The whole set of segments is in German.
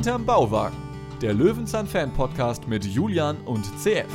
Hinterm Bauwagen, der Löwenzahn-Fan-Podcast mit Julian und CF.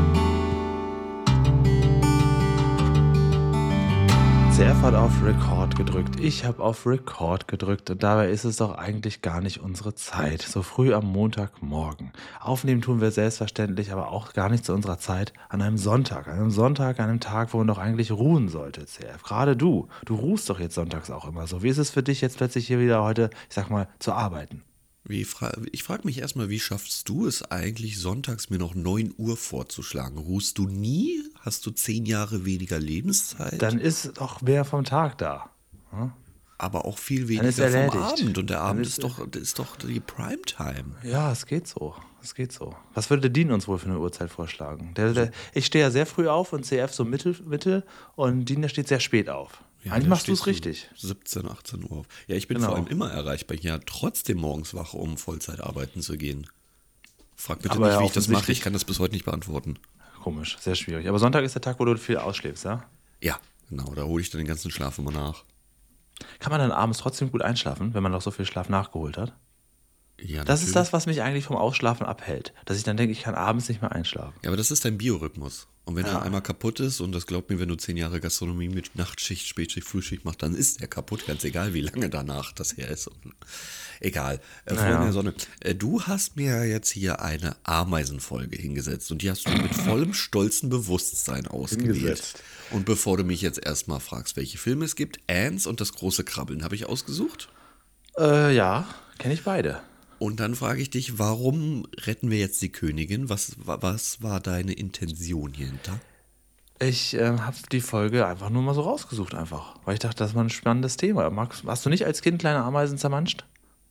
CF hat auf Record gedrückt, ich habe auf Record gedrückt und dabei ist es doch eigentlich gar nicht unsere Zeit, so früh am Montagmorgen. Aufnehmen tun wir selbstverständlich, aber auch gar nicht zu unserer Zeit an einem Sonntag, an einem Tag, wo man doch eigentlich ruhen sollte, CF. Gerade du ruhst doch jetzt sonntags auch immer so. Wie ist es für dich jetzt plötzlich hier wieder heute, ich sag mal, zu arbeiten? Ich frage mich erstmal, wie schaffst du es eigentlich, sonntags mir noch 9 Uhr vorzuschlagen? Ruhst du nie? Hast du 10 Jahre weniger Lebenszeit? Dann ist doch mehr vom Tag da. Hm? Aber auch viel Dann ist weniger vom erledigt. Abend. Und der Abend Dann ist doch die Primetime. Ja, es geht so. Was würde Dean uns wohl für eine Uhrzeit vorschlagen? Ich stehe ja sehr früh auf und CF so Mittel und Dean, der steht sehr spät auf. Ja, Eigentlich der machst du es steht richtig. 17, 18 Uhr auf. Ja, ich bin Genau. vor allem immer erreichbar. Ja, trotzdem morgens wach, um Vollzeit arbeiten zu gehen. Frag bitte Aber nicht, ja, wie ich das mache. offensichtlich- Ich kann das bis heute nicht beantworten. Komisch, sehr schwierig. Aber Sonntag ist der Tag, wo du viel ausschläfst, ja? Ja, genau. Da hole ich dann den ganzen Schlaf immer nach. Kann man dann abends trotzdem gut einschlafen, wenn man noch so viel Schlaf nachgeholt hat? Ja, Das ist natürlich. das, was mich eigentlich vom Ausschlafen abhält. Dass ich dann denke, ich kann abends nicht mehr einschlafen. Ja, aber das ist dein Biorhythmus. Und wenn Ja. er einmal kaputt ist, und das glaubt mir, wenn du 10 Jahre Gastronomie mit Nachtschicht, Spätschicht, Frühschicht machst, dann ist er kaputt, ganz egal, wie lange danach das her ist. Und egal. Freunde der Sonne, du hast mir jetzt hier eine Ameisenfolge hingesetzt und die hast du mit vollem stolzen Bewusstsein ausgewählt. Hingesetzt. Und bevor du mich jetzt erstmal fragst, welche Filme es gibt, Ants und das große Krabbeln habe ich ausgesucht. Ja, kenne ich beide. Und dann frage ich dich, warum retten wir jetzt die Königin? Was war deine Intention hier hinter? Ich habe die Folge einfach nur mal so rausgesucht, einfach. Weil ich dachte, das war ein spannendes Thema. Hast du nicht als Kind kleine Ameisen zermanscht?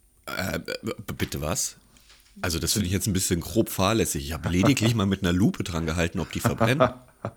Bitte was? Also das finde ich jetzt ein bisschen grob fahrlässig. Ich habe lediglich mal mit einer Lupe dran gehalten, ob die verbrennen.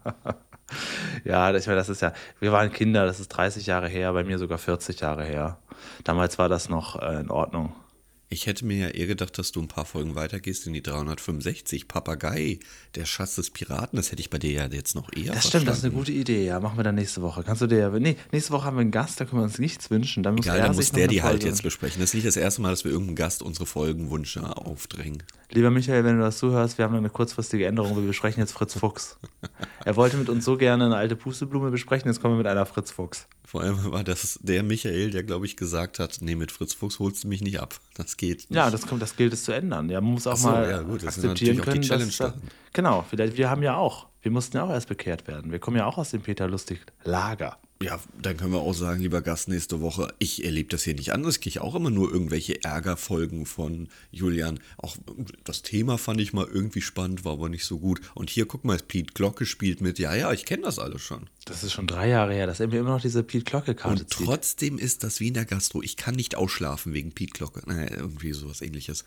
Ja, ich meine, das ist ja, wir waren Kinder, das ist 30 Jahre her, bei mir sogar 40 Jahre her. Damals war das noch in Ordnung. Ich hätte mir ja eher gedacht, dass du ein paar Folgen weitergehst in die 365. Papagei, der Schatz des Piraten, das hätte ich bei dir ja jetzt noch eher Das stimmt, das ist eine verstanden. gute Idee, ja, machen wir dann nächste Woche. Kannst du dir nächste Woche haben wir einen Gast, da können wir uns nichts wünschen. Dann muss Egal, er dann sich muss noch der eine die halt Folge- jetzt besprechen. Das ist nicht das erste Mal, dass wir irgendeinem Gast unsere Folgenwünsche aufdrängen. Lieber Michael, wenn du das zuhörst, wir haben eine kurzfristige Änderung, wir besprechen jetzt Fritz Fuchs. Er wollte mit uns so gerne eine alte Pusteblume besprechen, jetzt kommen wir mit einer Fritz Fuchs. Vor allem war das der Michael, der, glaube ich, gesagt hat, nee, mit Fritz Fuchs holst du mich nicht ab. Das geht nicht. Ja, das gilt es zu ändern. Ja, man muss auch Ach so, mal ja, gut, das ist akzeptieren natürlich auch die können, Challenge dass, darin. genau, wir mussten ja auch erst bekehrt werden. Wir kommen ja auch aus dem Peter Lustig Lager. Ja, dann können wir auch sagen, lieber Gast, nächste Woche, ich erlebe das hier nicht anders. Ich kriege auch immer nur irgendwelche Ärgerfolgen von Julian. Auch das Thema fand ich mal irgendwie spannend, war aber nicht so gut. Und hier, guck mal, Piet Glocke spielt mit. Ja, ich kenne das alles schon. Das ist schon 3 Jahre her, dass er mir immer noch diese Piet Glocke-Karte Und zieht. trotzdem ist das wie in der Gastro. Ich kann nicht ausschlafen wegen Piet Glocke. Naja, irgendwie sowas ähnliches.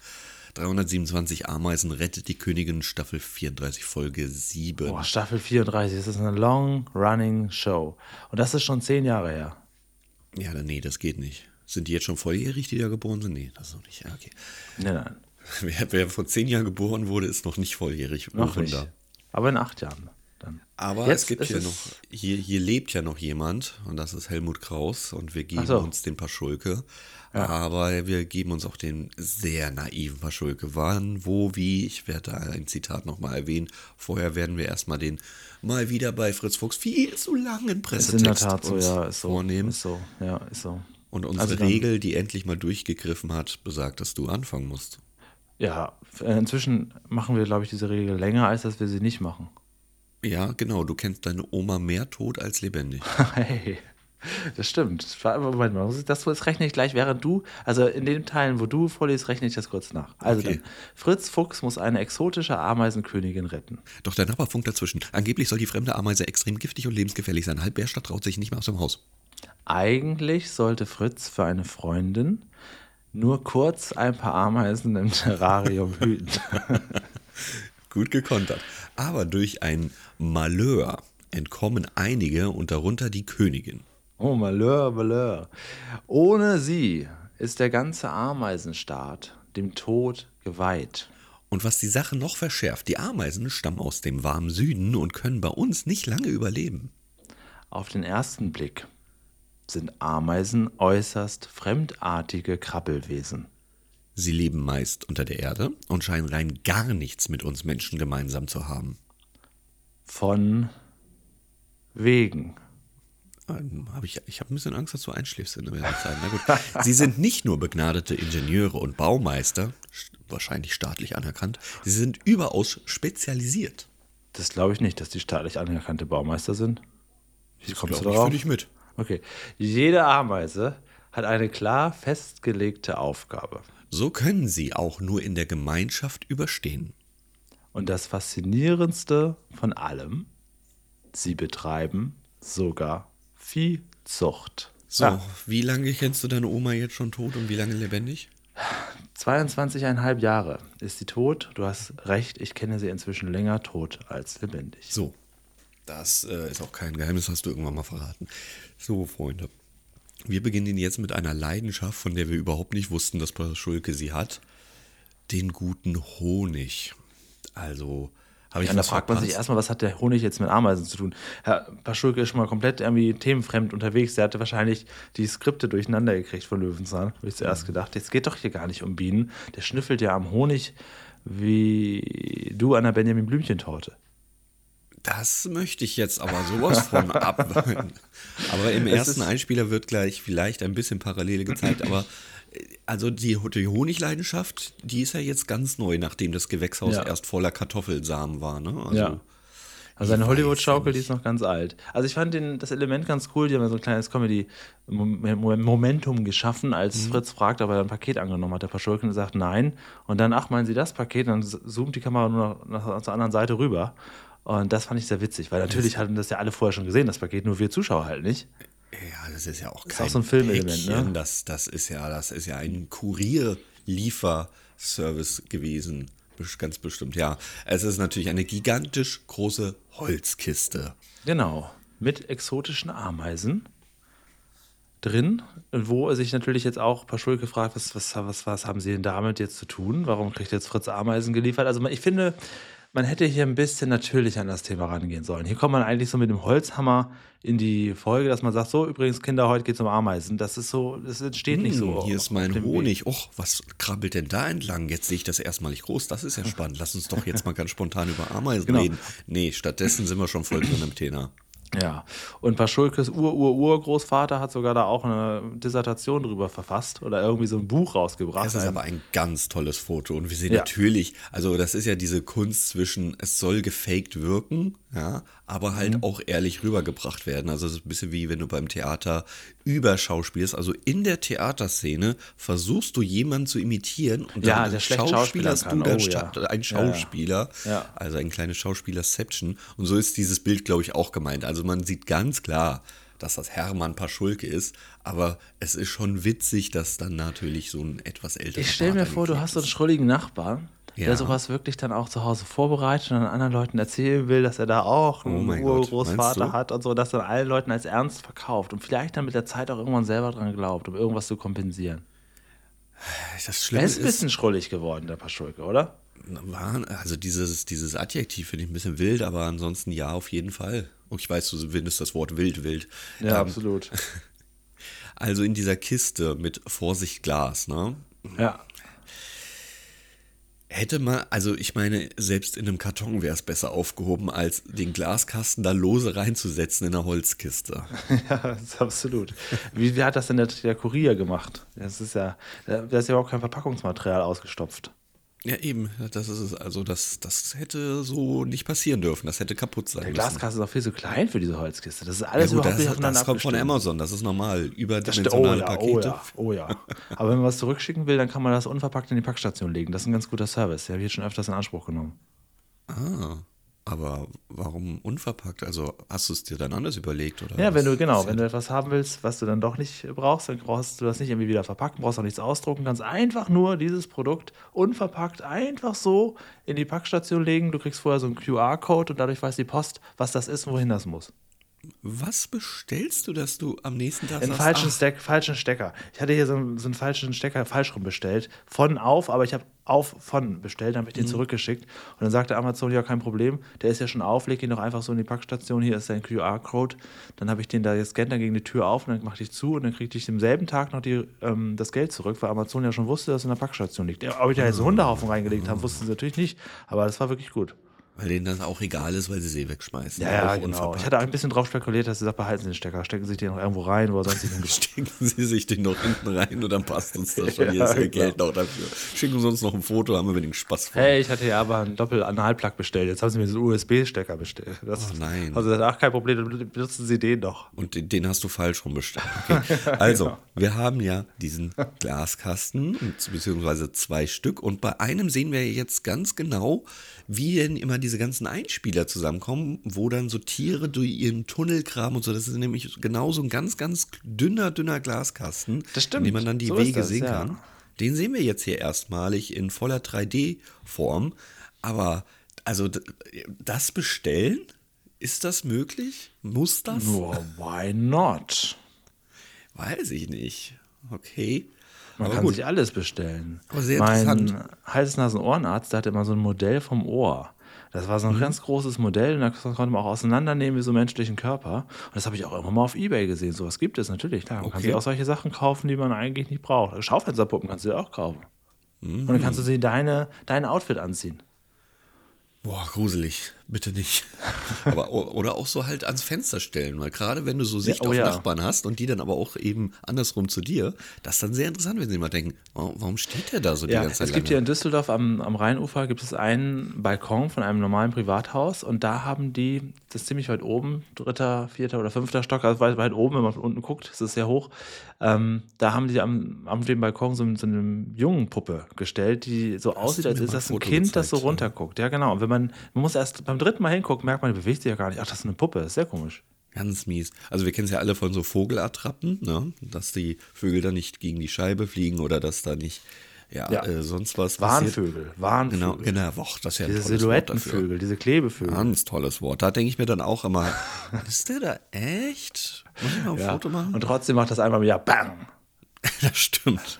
327 Ameisen rettet die Königin, Staffel 34, Folge 7. Boah, Staffel 34, das ist eine long-running Show. Und das ist schon 10 Jahre her. Ja, nee, das geht nicht. Sind die jetzt schon volljährig, die da geboren sind? Nee, das ist noch nicht. Ja, okay. Nein. Wer vor 10 Jahren geboren wurde, ist noch nicht volljährig. Noch Oh, nicht. Wunder. Aber in 8 Jahren dann. Aber Jetzt es gibt ist hier es- noch, hier lebt ja noch jemand und das ist Helmut Kraus und wir geben Ach so. uns den Paschulke. Aber wir geben uns auch den sehr naiven Paschulke. Wann, wo, wie, ich werde da ein Zitat nochmal erwähnen. Vorher werden wir erstmal den mal wieder bei Fritz Fuchs viel zu langen Ist in der Pressetext Tat so, uns ja, ist so. vornehmen. Ist so, ja, ist so. Und unsere Also dann- Regel, die endlich mal durchgegriffen hat, besagt, dass du anfangen musst. Ja, inzwischen machen wir, glaube ich, diese Regel länger, als dass wir sie nicht machen. Ja, genau, du kennst deine Oma mehr tot als lebendig. Hey, das stimmt. Moment mal, das rechne ich gleich, während du, also in den Teilen, wo du vorliest, rechne ich das kurz nach. Also Okay. dann, Fritz Fuchs muss eine exotische Ameisenkönigin retten. Doch der Nachbar funkt dazwischen. Angeblich soll die fremde Ameise extrem giftig und lebensgefährlich sein. Halb Bärstadt traut sich nicht mehr aus dem Haus. Eigentlich sollte Fritz für eine Freundin nur kurz ein paar Ameisen im Terrarium hüten. Gut gekontert. Aber durch ein Malheur entkommen einige und darunter die Königin. Oh, Malheur, Malheur. Ohne sie ist der ganze Ameisenstaat dem Tod geweiht. Und was die Sache noch verschärft, die Ameisen stammen aus dem warmen Süden und können bei uns nicht lange überleben. Auf den ersten Blick sind Ameisen äußerst fremdartige Krabbelwesen. Sie leben meist unter der Erde und scheinen rein gar nichts mit uns Menschen gemeinsam zu haben. Von wegen. Ich habe ein bisschen Angst, dass du einschläfst in der Zeit. Na gut. Sie sind nicht nur begnadete Ingenieure und Baumeister, wahrscheinlich staatlich anerkannt, sie sind überaus spezialisiert. Das glaube ich nicht, dass die staatlich anerkannte Baumeister sind. Wie kommst du Glaub ich darauf? für dich mit. Okay. Jede Ameise hat eine klar festgelegte Aufgabe. So können sie auch nur in der Gemeinschaft überstehen. Und das Faszinierendste von allem, sie betreiben sogar Viehzucht. So, Ja, wie lange kennst du deine Oma jetzt schon tot und wie lange lebendig? 22,5 Jahre ist sie tot. Du hast recht, ich kenne sie inzwischen länger tot als lebendig. So, das ist auch kein Geheimnis, hast du irgendwann mal verraten. So, Freunde, wir beginnen jetzt mit einer Leidenschaft, von der wir überhaupt nicht wussten, dass Paschulke sie hat. Den guten Honig. Also, habe ich Ja, und da was fragt man sich verpasst? erstmal, was hat der Honig jetzt mit Ameisen zu tun? Herr Paschulke ist schon mal komplett irgendwie themenfremd unterwegs. Der hatte wahrscheinlich die Skripte durcheinander gekriegt von Löwenzahn. Habe ich zuerst gedacht, jetzt geht doch hier gar nicht um Bienen. Der schnüffelt ja am Honig wie du an der Benjamin Blümchentorte. Das möchte ich jetzt aber sowas von abwenden. Aber im ersten Einspieler wird gleich vielleicht ein bisschen Parallele gezeigt, aber also die Honigleidenschaft, die ist ja jetzt ganz neu, nachdem das Gewächshaus Ja. erst voller Kartoffelsamen war. Ne? Also, Ja. Also seine ich Hollywood-Schaukel, weiß die ist noch ganz alt. Also ich fand das Element ganz cool. Die haben ja so ein kleines Comedy-Momentum geschaffen, als Fritz fragt, ob er ein Paket angenommen hat. Der Paschulke sagt nein. Und dann, ach, meinen Sie das Paket? Und dann zoomt die Kamera nur noch zur anderen Seite rüber. Und das fand ich sehr witzig, weil natürlich hatten das ja alle vorher schon gesehen, das Paket, nur wir Zuschauer halt nicht. Ja, das ist ja auch Ist kein auch so ein Filmelement, Päckchen. ne? Das ist ja ein Kurierlieferservice gewesen. Ganz bestimmt, ja. Es ist natürlich eine gigantisch große Holzkiste. Genau, mit exotischen Ameisen drin, wo sich natürlich jetzt auch Paschulke fragt, was haben Sie denn damit jetzt zu tun? Warum kriegt jetzt Fritz Ameisen geliefert? Also ich finde, man hätte hier ein bisschen natürlicher an das Thema rangehen sollen. Hier kommt man eigentlich so mit dem Holzhammer in die Folge, dass man sagt, so übrigens Kinder, heute geht's um Ameisen. Das ist so, das entsteht nicht so. Hier ist auf mein dem Honig. Och, was krabbelt denn da entlang? Jetzt sehe ich das erstmalig groß. Das ist ja spannend. Lass uns doch jetzt mal ganz spontan über Ameisen Genau. reden. Nee, stattdessen sind wir schon voll drin im Thema. Ja, und Paschulkes Urgroßvater hat sogar da auch eine Dissertation drüber verfasst oder irgendwie so ein Buch rausgebracht. Das ist aber ein ganz tolles Foto und wir sehen Ja. natürlich, also das ist ja diese Kunst zwischen, es soll gefaked wirken, ja, aber halt auch ehrlich rübergebracht werden. Also es ist ein bisschen wie wenn du beim Theater überschauspielst, also in der Theaterszene versuchst du jemanden zu imitieren und Ja, dann der schlecht schauspielern schauspielerst kann. du dann Oh, ja. ein Schauspieler, Ja. also ein kleines Schauspielerception und so ist dieses Bild, glaube ich, auch gemeint. Also man sieht ganz klar, dass das Hermann Paschulke ist, aber es ist schon witzig, dass dann natürlich so ein etwas älterer Ich stelle mir Bart vor, du angeklebt hast so einen ist. schrulligen Nachbarn, Ja. der sowas wirklich dann auch zu Hause vorbereitet und dann anderen Leuten erzählen will, dass er da auch Oh einen mein Gott, meinst Urgroßvater du? hat und so, dass dann allen Leuten als ernst verkauft und vielleicht dann mit der Zeit auch irgendwann selber dran glaubt, um irgendwas zu kompensieren. Das Er Schlimme ist ein bisschen schrullig geworden, der Paschulke, oder? also dieses Adjektiv finde ich ein bisschen wild, aber ansonsten ja, auf jeden Fall. Und ich weiß, du findest das Wort wild. Ja, absolut. Also in dieser Kiste mit Vorsicht Glas, ne? Ja. Hätte man, also ich meine, selbst in einem Karton wäre es besser aufgehoben, als den Glaskasten da lose reinzusetzen in eine Holzkiste. Ja, das ist absolut. Wie hat das denn der Kurier gemacht? Da ist ja überhaupt kein Verpackungsmaterial ausgestopft. Ja, eben, das ist es. Also das hätte so nicht passieren dürfen. Das hätte kaputt sein Der müssen. Glaskasten ist auch viel zu klein für diese Holzkiste. Das ist Ja, alles gut, überhaupt nicht das aufeinander kommt von abgestimmt. Amazon, das ist normal. Oh Überdimensionale ja, Pakete. oh ja. Aber wenn man was zurückschicken will, dann kann man das unverpackt in die Packstation legen. Das ist ein ganz guter Service. Den habe ich jetzt schon öfters in Anspruch genommen. Aber warum unverpackt? Also hast du es dir dann anders überlegt? Oder Ja, was? wenn du etwas haben willst, was du dann doch nicht brauchst, dann brauchst du das nicht irgendwie wieder verpacken, brauchst auch nichts ausdrucken, kannst einfach nur dieses Produkt unverpackt einfach so in die Packstation legen. Du kriegst vorher so einen QR-Code und dadurch weiß die Post, was das ist und wohin das muss. was bestellst du, dass du am nächsten Tag Den sagst, falschen Stecker. Ich hatte hier so einen falschen Stecker falsch rum bestellt. Aber ich habe von bestellt, dann habe ich den zurückgeschickt. Und dann sagte Amazon, ja, kein Problem, der ist ja schon auf, leg ihn doch einfach so in die Packstation, hier ist dein QR-Code. Dann habe ich den da gescannt, dann ging die Tür auf und dann machte ich zu und dann kriegte ich am selben Tag noch das Geld zurück, weil Amazon ja schon wusste, dass es in der Packstation liegt. Ob ich da jetzt einen Hundehaufen reingelegt habe, wussten sie natürlich nicht, aber das war wirklich gut. weil denen das auch egal ist, weil sie sie wegschmeißen. Ja, Auch genau. unverpackt. Ich hatte auch ein bisschen drauf spekuliert, dass sie sagt, behalten Sie den Stecker, stecken Sie den noch irgendwo rein, wo er sonst nicht hingehört. Stecken Sie sich den noch hinten rein und dann passt uns das schon. Hier ist Ihr Geld noch dafür. Schicken Sie uns noch ein Foto, haben wir den Spaß von. Hey, ich hatte ja aber einen Doppel-Analplug bestellt. Jetzt haben sie mir so einen USB-Stecker bestellt. Nein. Also gesagt, ach, kein Problem, dann benutzen Sie den doch. Und den hast du falsch rumbestellt. Okay. Also, wir haben ja diesen Glaskasten, beziehungsweise 2 Stück. Und bei einem sehen wir jetzt ganz genau, wie denn immer diese ganzen Einspieler zusammenkommen, wo dann so Tiere durch ihren Tunnel graben und so. Das ist nämlich genau so ein ganz, ganz dünner Glaskasten, Das stimmt. in dem man dann die So ist Wege das, sehen ja. kann. Den sehen wir jetzt hier erstmalig in voller 3D-Form. Aber, also, das bestellen, ist das möglich? Muss das? Nur, why not? Weiß ich nicht. Okay. Man Aber kann gut. sich alles bestellen. Aber sehr mein interessant. Hals-Nasen-Ohrenarzt, der hatte immer so ein Modell vom Ohr. Das war so ein ganz großes Modell und da konnte man auch auseinandernehmen wie so einen menschlichen Körper. Und das habe ich auch irgendwann mal auf Ebay gesehen. Sowas gibt es natürlich. Klar, man kann Okay. sich auch solche Sachen kaufen, die man eigentlich nicht braucht. Schaufensterpuppen kannst du dir auch kaufen. Und dann kannst du sie dein Outfit anziehen. Boah, gruselig. Bitte nicht. Aber, oder auch so halt ans Fenster stellen, weil gerade wenn du so Sicht oh auf ja. Nachbarn hast und die dann aber auch eben andersrum zu dir, das ist dann sehr interessant, wenn sie mal denken, warum steht der da so die Ja, ganze Zeit es gibt hier lange? in Düsseldorf am Rheinufer gibt es einen Balkon von einem normalen Privathaus und da haben die, das ist ziemlich weit oben, 3., 4. oder 5. Stock, also weit oben, wenn man von unten guckt, ist es sehr hoch. Da haben die am dem Balkon so eine Jungenpuppe gestellt, die so aussieht, du als mir ist mal das ein ein Foto Kind, das so gezeigt, ja. runterguckt. Ja, genau. Und man muss erst beim 3. Mal hingucken, merkt man, die bewegt sich ja gar nicht. Ach, das ist eine Puppe, das ist sehr komisch. Ganz mies. Also wir kennen es ja alle von so Vogelattrappen, ne? Dass die Vögel da nicht gegen die Scheibe fliegen oder dass da nicht sonst was passiert. Warnvögel. Genau, och, das ist ja ein Diese tolles Wort dafür. Silhouettenvögel, diese Klebevögel. Ganz tolles Wort. Da denke ich mir dann auch immer, ist der da echt? Muss ich mal ein Ja. Foto machen? Und trotzdem macht das einmal im Jahr BANG! Das stimmt.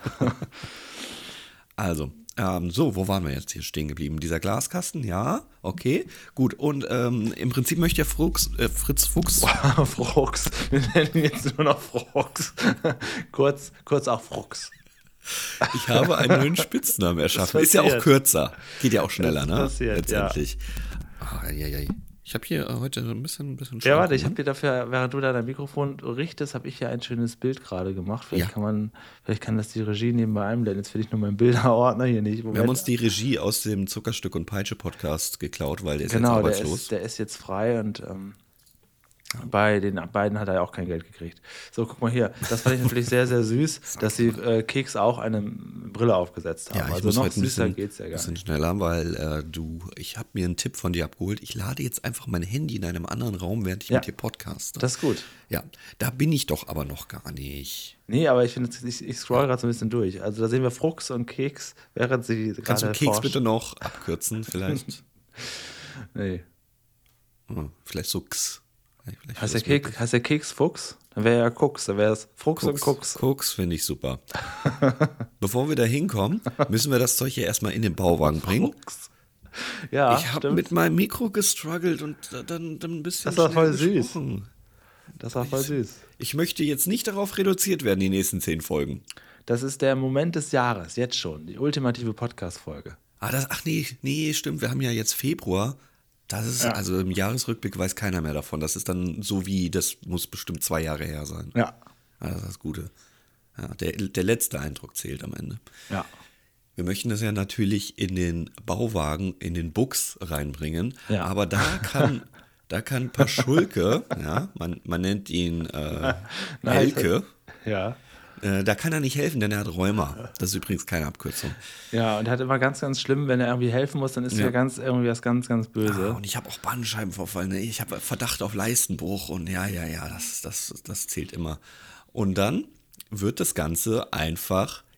Also, so, wo waren wir jetzt hier stehen geblieben? Dieser Glaskasten, ja, okay, gut. Und im Prinzip möchte ja Fritz Fuchs, Frux. Wir nennen ihn jetzt nur noch Frux. kurz auch Frux. ich habe einen neuen Spitznamen erschaffen. Das Ist ja auch passiert. kürzer. Geht ja auch schneller, Das ne? passiert, Letztendlich. Ich habe hier heute ein bisschen Ja, warte, ich Schranken, habe dir dafür, während du da dein Mikrofon richtest, habe ich ja ein schönes Bild gerade gemacht. Vielleicht kann das die Regie nebenbei einblenden. Jetzt finde ich nur meinen Bilderordner hier nicht. Wir haben uns die Regie aus dem Zuckerstück und Peitsche Podcast geklaut, weil der ist genau, jetzt arbeitslos. der ist jetzt frei und bei den beiden hat er ja auch kein Geld gekriegt. So, guck mal hier. Das fand ich natürlich sehr, sehr süß, dass die Keks auch eine Brille aufgesetzt haben. Ja, ich also muss noch heute ein süßer bisschen, geht's ja gar bisschen nicht. schneller, weil ich habe mir einen Tipp von dir abgeholt. Ich lade jetzt einfach mein Handy in einem anderen Raum, während ich Ja. mit dir podcaste. Das ist gut. Ja, da bin ich doch aber noch gar nicht. Nee, aber ich finde, ich scroll gerade so ein bisschen durch. Also da sehen wir Frux und Keks, während sie Kannst du gerade Keks forschen. bitte noch abkürzen, vielleicht? Nee. Vielleicht so X. Vielleicht Heißt ist der, das heißt der Keks Fuchs? Dann wäre ja Kux, dann wäre es Frux und Kux. Koks finde ich super. Bevor wir da hinkommen, müssen wir das Zeug hier erstmal in den Bauwagen bringen. Fuchs. Ja, Ich habe stimmt. mit meinem Mikro gestruggelt und dann ein bisschen Das war voll schnell süß. gesprochen. Das war voll süß. Ich möchte jetzt nicht darauf reduziert werden, die nächsten 10 Folgen. Das ist der Moment des Jahres, jetzt schon. Die ultimative Podcast-Folge. Ach nee, stimmt, wir haben ja jetzt Februar. Das ist, also im Jahresrückblick weiß keiner mehr davon. Das ist dann so wie, das muss bestimmt 2 Jahre her sein. Ja. Das ist das Gute. Ja, der letzte Eindruck zählt am Ende. Ja. Wir möchten das ja natürlich in den Bauwagen, in den Bux reinbringen. Ja. Aber da kann Paschulke, ja, man nennt ihn Helke, Ja. da kann er nicht helfen, denn er hat Rheuma. Das ist übrigens keine Abkürzung. Ja, und er hat immer ganz, ganz schlimm, wenn er irgendwie helfen muss, dann ist er irgendwie was ganz, ganz böse. Und ich habe auch Bandscheibenvorfall, ne? Ich habe Verdacht auf Leistenbruch und ja, das zählt immer. Und dann wird das Ganze einfach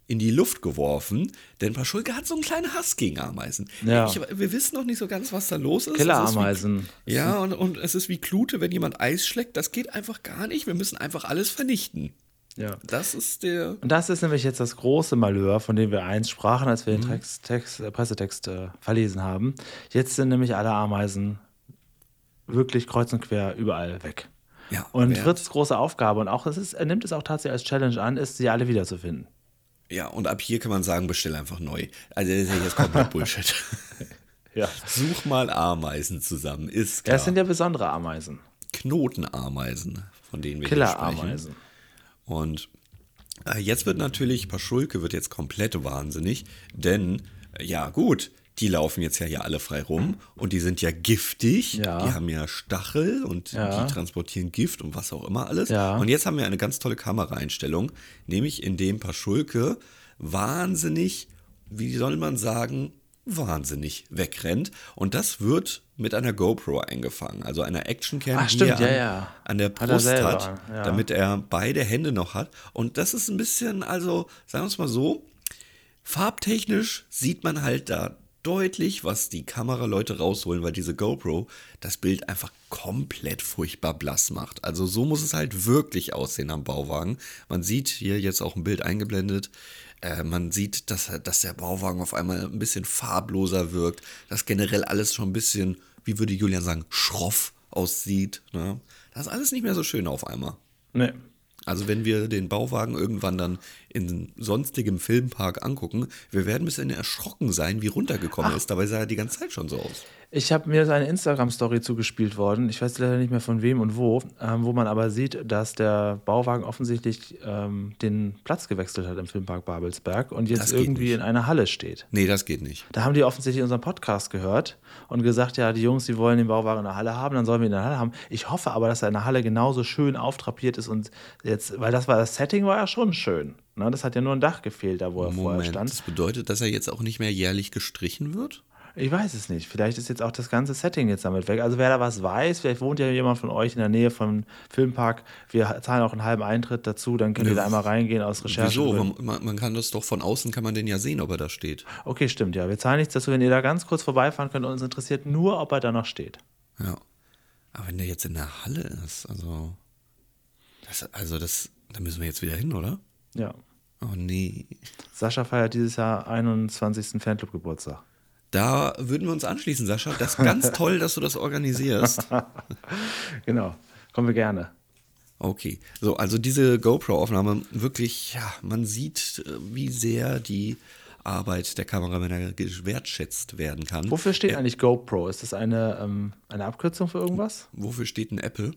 in die Luft geworfen, denn Paschulke hat so einen kleinen Hass gegen Ameisen. Ja. Wir wissen noch nicht so ganz, was da los ist. Killerameisen. Ja, und es ist wie Klute, wenn jemand Eis schlägt, das geht einfach gar nicht. Wir müssen einfach alles vernichten. Ja. Das ist der... Und das ist nämlich jetzt das große Malheur, von dem wir einst sprachen, als wir den Pressetext verlesen haben. Jetzt sind nämlich alle Ameisen wirklich kreuz und quer überall weg. Ja, Und Fritz' große Aufgabe, und auch er nimmt es auch tatsächlich als Challenge an, ist, sie alle wiederzufinden. Ja, und ab hier kann man sagen, bestell einfach neu. Also das ist ja jetzt komplett Bullshit. Ja. Such mal Ameisen zusammen, ist klar. Das sind ja besondere Ameisen. Knotenameisen, von denen wir hier sprechen. Killerameisen. Und jetzt wird natürlich, Paschulke wird jetzt komplett wahnsinnig, denn, ja gut, die laufen jetzt ja hier alle frei rum und die sind ja giftig, Ja. die haben ja Stachel und Ja. die transportieren Gift und was auch immer alles. Ja. Und jetzt haben wir eine ganz tolle Kameraeinstellung, nämlich in dem Paschulke wahnsinnig, wie soll man sagen, wahnsinnig wegrennt. Und das wird mit einer GoPro eingefangen, also einer Actioncam, die stimmt, er an der Hat er Brust selber, hat, ja. damit er beide Hände noch hat. Und das ist ein bisschen, also sagen wir es mal so, farbtechnisch sieht man halt da deutlich, was die Kameraleute rausholen, weil diese GoPro das Bild einfach komplett furchtbar blass macht. Also so muss es halt wirklich aussehen am Bauwagen. Man sieht hier jetzt auch ein Bild eingeblendet. Man sieht, dass der Bauwagen auf einmal ein bisschen farbloser wirkt, dass generell alles schon ein bisschen, wie würde Julian sagen, schroff aussieht. Ne? Das ist alles nicht mehr so schön auf einmal. Nee. Also wenn wir den Bauwagen irgendwann dann in sonstigem Filmpark angucken, wir werden ein bisschen erschrocken sein, wie runtergekommen ist. Dabei sah er die ganze Zeit schon so aus. Ich habe mir eine Instagram-Story zugespielt worden, ich weiß leider nicht mehr von wem und wo man aber sieht, dass der Bauwagen offensichtlich den Platz gewechselt hat im Filmpark Babelsberg und jetzt Das geht irgendwie nicht. in einer Halle steht. Nee, das geht nicht. Da haben die offensichtlich unseren Podcast gehört und gesagt, ja, die Jungs, die wollen den Bauwagen in der Halle haben, dann sollen wir ihn in der Halle haben. Ich hoffe aber, dass er in der Halle genauso schön auftrapiert ist und jetzt, weil das Setting war ja schon schön. Ne? Das hat ja nur ein Dach gefehlt, da wo er vorher stand. Das bedeutet, dass er jetzt auch nicht mehr jährlich gestrichen wird? Ich weiß es nicht. Vielleicht ist jetzt auch das ganze Setting jetzt damit weg. Also wer da was weiß, vielleicht wohnt ja jemand von euch in der Nähe vom Filmpark. Wir zahlen auch einen halben Eintritt dazu, dann könnt ihr da einmal reingehen aus Recherche. Wieso? Man kann das doch von außen, kann man den ja sehen, ob er da steht. Okay, stimmt, ja. Wir zahlen nichts dazu, wenn ihr da ganz kurz vorbeifahren könnt und uns interessiert nur, ob er da noch steht. Ja. Aber wenn der jetzt in der Halle ist, da müssen wir jetzt wieder hin, oder? Ja. Oh nee. Sascha feiert dieses Jahr 21. Fanclub-Geburtstag. Da würden wir uns anschließen, Sascha. Das ist ganz toll, dass du das organisierst. Genau, kommen wir gerne. Okay, so, also diese GoPro-Aufnahme, wirklich, ja, man sieht, wie sehr die Arbeit der Kameramänner wertschätzt werden kann. Wofür steht eigentlich GoPro? Ist das eine Abkürzung für irgendwas? Wofür steht ein Apple?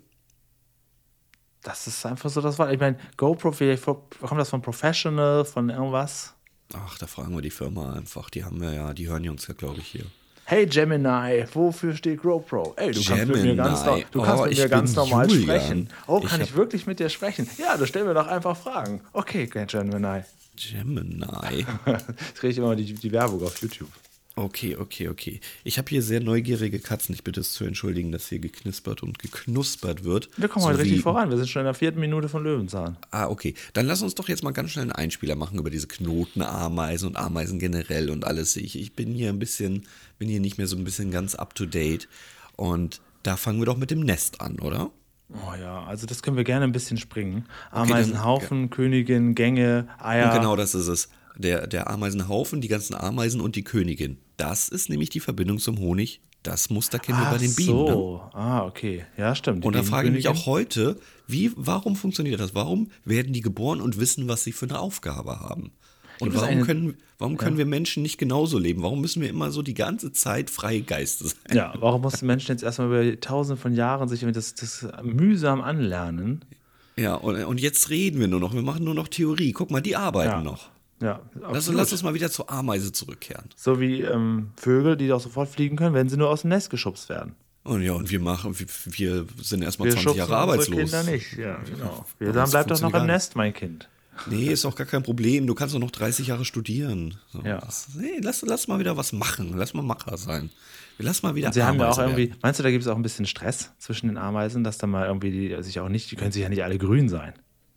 Das ist einfach so das Wort. Ich meine, GoPro, vielleicht kommt das von Professional, von irgendwas? Ach, da fragen wir die Firma einfach. Die haben wir ja, die hören uns ja, glaube ich, hier. Hey Gemini, wofür steht GoPro? Ey, du kannst mit mir ganz normal Julian. sprechen. Oh, kann ich wirklich mit dir sprechen? Ja, dann stellen wir doch einfach Fragen. Okay, Gemini. Gemini. Jetzt kriege ich immer die Werbung auf YouTube. Okay. Ich habe hier sehr neugierige Katzen. Ich bitte es zu entschuldigen, dass hier geknispert und geknuspert wird. Wir kommen heute richtig voran. Wir sind schon in der 4. Minute von Löwenzahn. Okay. Dann lass uns doch jetzt mal ganz schnell einen Einspieler machen über diese Knotenameisen und Ameisen generell und alles. Ich bin hier nicht mehr so ein bisschen ganz up to date. Und da fangen wir doch mit dem Nest an, oder? Oh ja, also das können wir gerne ein bisschen springen. Ameisenhaufen, Königin, Gänge, Eier. Und genau das ist es. Der Ameisenhaufen, die ganzen Ameisen und die Königin. Das ist nämlich die Verbindung zum Honig. Das Muster kennen wir bei den Bienen. So, okay. Ja, stimmt. Und da frage ich mich auch heute, warum funktioniert das? Warum werden die geboren und wissen, was sie für eine Aufgabe haben? Und warum können wir Menschen nicht genauso leben? Warum müssen wir immer so die ganze Zeit freie Geiste sein? Ja, warum mussten Menschen jetzt erstmal über Tausende von Jahren sich das mühsam anlernen? Ja, und jetzt reden wir nur noch. Wir machen nur noch Theorie. Guck mal, die arbeiten noch. Ja, lass uns mal wieder zur Ameise zurückkehren. So wie Vögel, die doch sofort fliegen können, wenn sie nur aus dem Nest geschubst werden. Und ja, und wir sind erstmal 20 Jahre arbeitslos. Kinder nicht, ja, genau. Dann bleib doch noch im Nest, mein Kind. Nee, ist doch gar kein Problem. Du kannst doch noch 30 Jahre studieren. So, ja. Lass mal wieder was machen. Lass mal Macher sein. Lass mal wieder und sie haben ja auch irgendwie, meinst du, da gibt es auch ein bisschen Stress zwischen den Ameisen, dass da mal irgendwie die können sich ja nicht alle grün sein.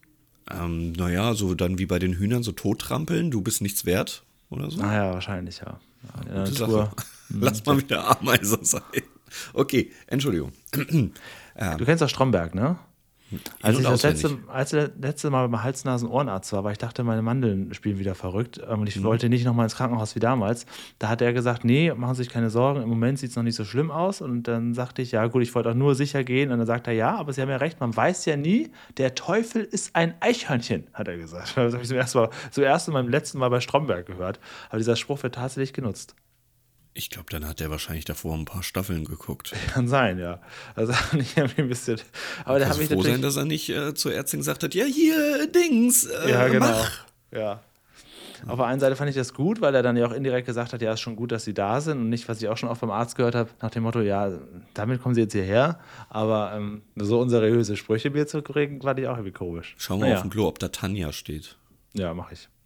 Naja, so dann wie bei den Hühnern, so tottrampeln, du bist nichts wert oder so. Naja, wahrscheinlich, ja. In der Gute Natur. Sache. Lass mal wieder Ameise sein. Okay, Entschuldigung. Du kennst doch Stromberg, ne? Als ich und das auswendig. letzte Mal beim Hals-Nasen-Ohrenarzt war, weil ich dachte, meine Mandeln spielen wieder verrückt und ich wollte nicht nochmal ins Krankenhaus wie damals. Da hat er gesagt, nee, machen Sie sich keine Sorgen, im Moment sieht es noch nicht so schlimm aus. Und dann sagte ich, ja gut, ich wollte auch nur sicher gehen. Und dann sagt er, ja, aber Sie haben ja recht, man weiß ja nie, der Teufel ist ein Eichhörnchen, hat er gesagt. Das habe ich zum ersten Mal beim letzten Mal bei Stromberg gehört. Aber dieser Spruch wird tatsächlich genutzt. Ich glaube, dann hat der wahrscheinlich davor ein paar Staffeln geguckt. Kann sein, ja. Also ich habe ein bisschen. Aber der hat mich froh sein, natürlich. dass er nicht zur Ärztin gesagt hat, ja hier, Dings, Ja, genau. mach. Ja. Auf der einen Seite fand ich das gut, weil er dann ja auch indirekt gesagt hat, ja, ist schon gut, dass sie da sind und nicht, was ich auch schon oft beim Arzt gehört habe, nach dem Motto, ja, damit kommen sie jetzt hierher, aber so unseriöse Sprüche mir zu kriegen, fand ich auch irgendwie komisch. Schau mal auf dem Klo, ob da Tanja steht. Ja, mache ich.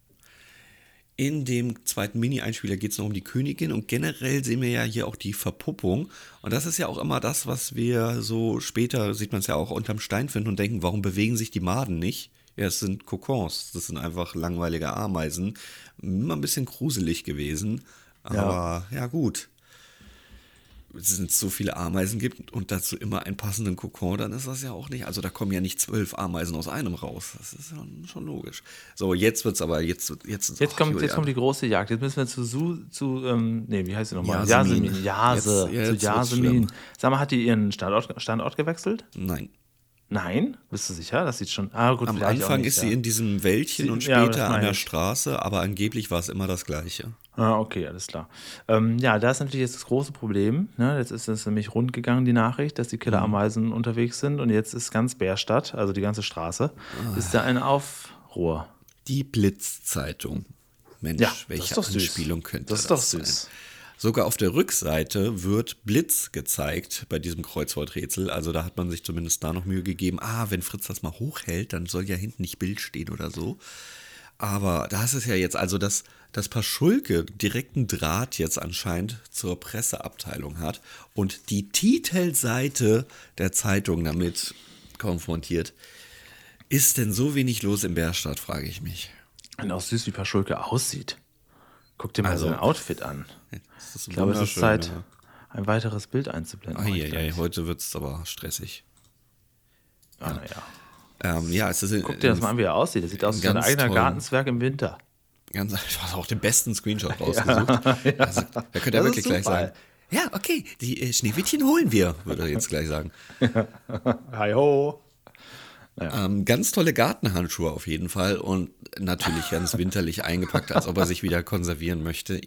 In dem zweiten Mini-Einspieler geht es noch um die Königin und generell sehen wir ja hier auch die Verpuppung. Und das ist ja auch immer das, was wir so später, sieht man es ja auch, unterm Stein finden und denken, warum bewegen sich die Maden nicht? Ja, es sind Kokons, das sind einfach langweilige Ameisen. Immer ein bisschen gruselig gewesen, aber ja gut. Wenn es so viele Ameisen gibt und dazu immer einen passenden Kokon, dann ist das ja auch nicht, also da kommen ja nicht 12 Ameisen aus einem raus. Das ist schon logisch. So, jetzt wird's aber, jetzt kommt die große Jagd. Jetzt müssen wir wie heißt sie nochmal? Yasemin. Zu Jetzt Yasemin. Sag mal, hat die ihren Standort gewechselt? Nein. Nein? Bist du sicher? Das sieht schon. Ah, gut, Am vielleicht auch Anfang nicht, ist sie in diesem Wäldchen und Ja, das später an meine der ich. Straße, aber angeblich war es immer das Gleiche. Ah, okay, alles klar. Ja, da ist natürlich jetzt das große Problem. Ne? Jetzt ist es nämlich rund gegangen, die Nachricht, dass die Killerameisen unterwegs sind. Und jetzt ist ganz Bärstadt, also die ganze Straße, ist da ein Aufruhr. Die Blitz-Zeitung. Mensch, Ja, das welche ist doch süß. Anspielung könnte Das ist doch sein? süß. Sogar auf der Rückseite wird Blitz gezeigt bei diesem Kreuzworträtsel. Also da hat man sich zumindest da noch Mühe gegeben. Wenn Fritz das mal hochhält, dann soll ja hinten nicht Bild stehen oder so. Aber da ist es ja jetzt, also dass Paschulke direkten Draht jetzt anscheinend zur Presseabteilung hat und die Titelseite der Zeitung damit konfrontiert. Ist denn so wenig los in Bärstadt, frage ich mich. Und auch süß, wie Paschulke aussieht. Guck dir mal Also, sein Outfit an. Das ist Ich glaube, es ist wunderschön, Zeit, ja. ein weiteres Bild einzublenden. Heute wird es aber stressig. Ah, ja. Ja, es ist Guck dir das mal an, wie er aussieht. Er sieht aus wie sein ganz eigener toll. Gartenzwerg im Winter. Ganz einfach auch den besten Screenshot rausgesucht. Also, da könnte er Das wirklich ist gleich super. sagen, ja, okay, die Schneewittchen holen wir, würde er jetzt gleich sagen. Hi ho. Ganz tolle Gartenhandschuhe auf jeden Fall und natürlich ganz winterlich eingepackt, als ob er sich wieder konservieren möchte.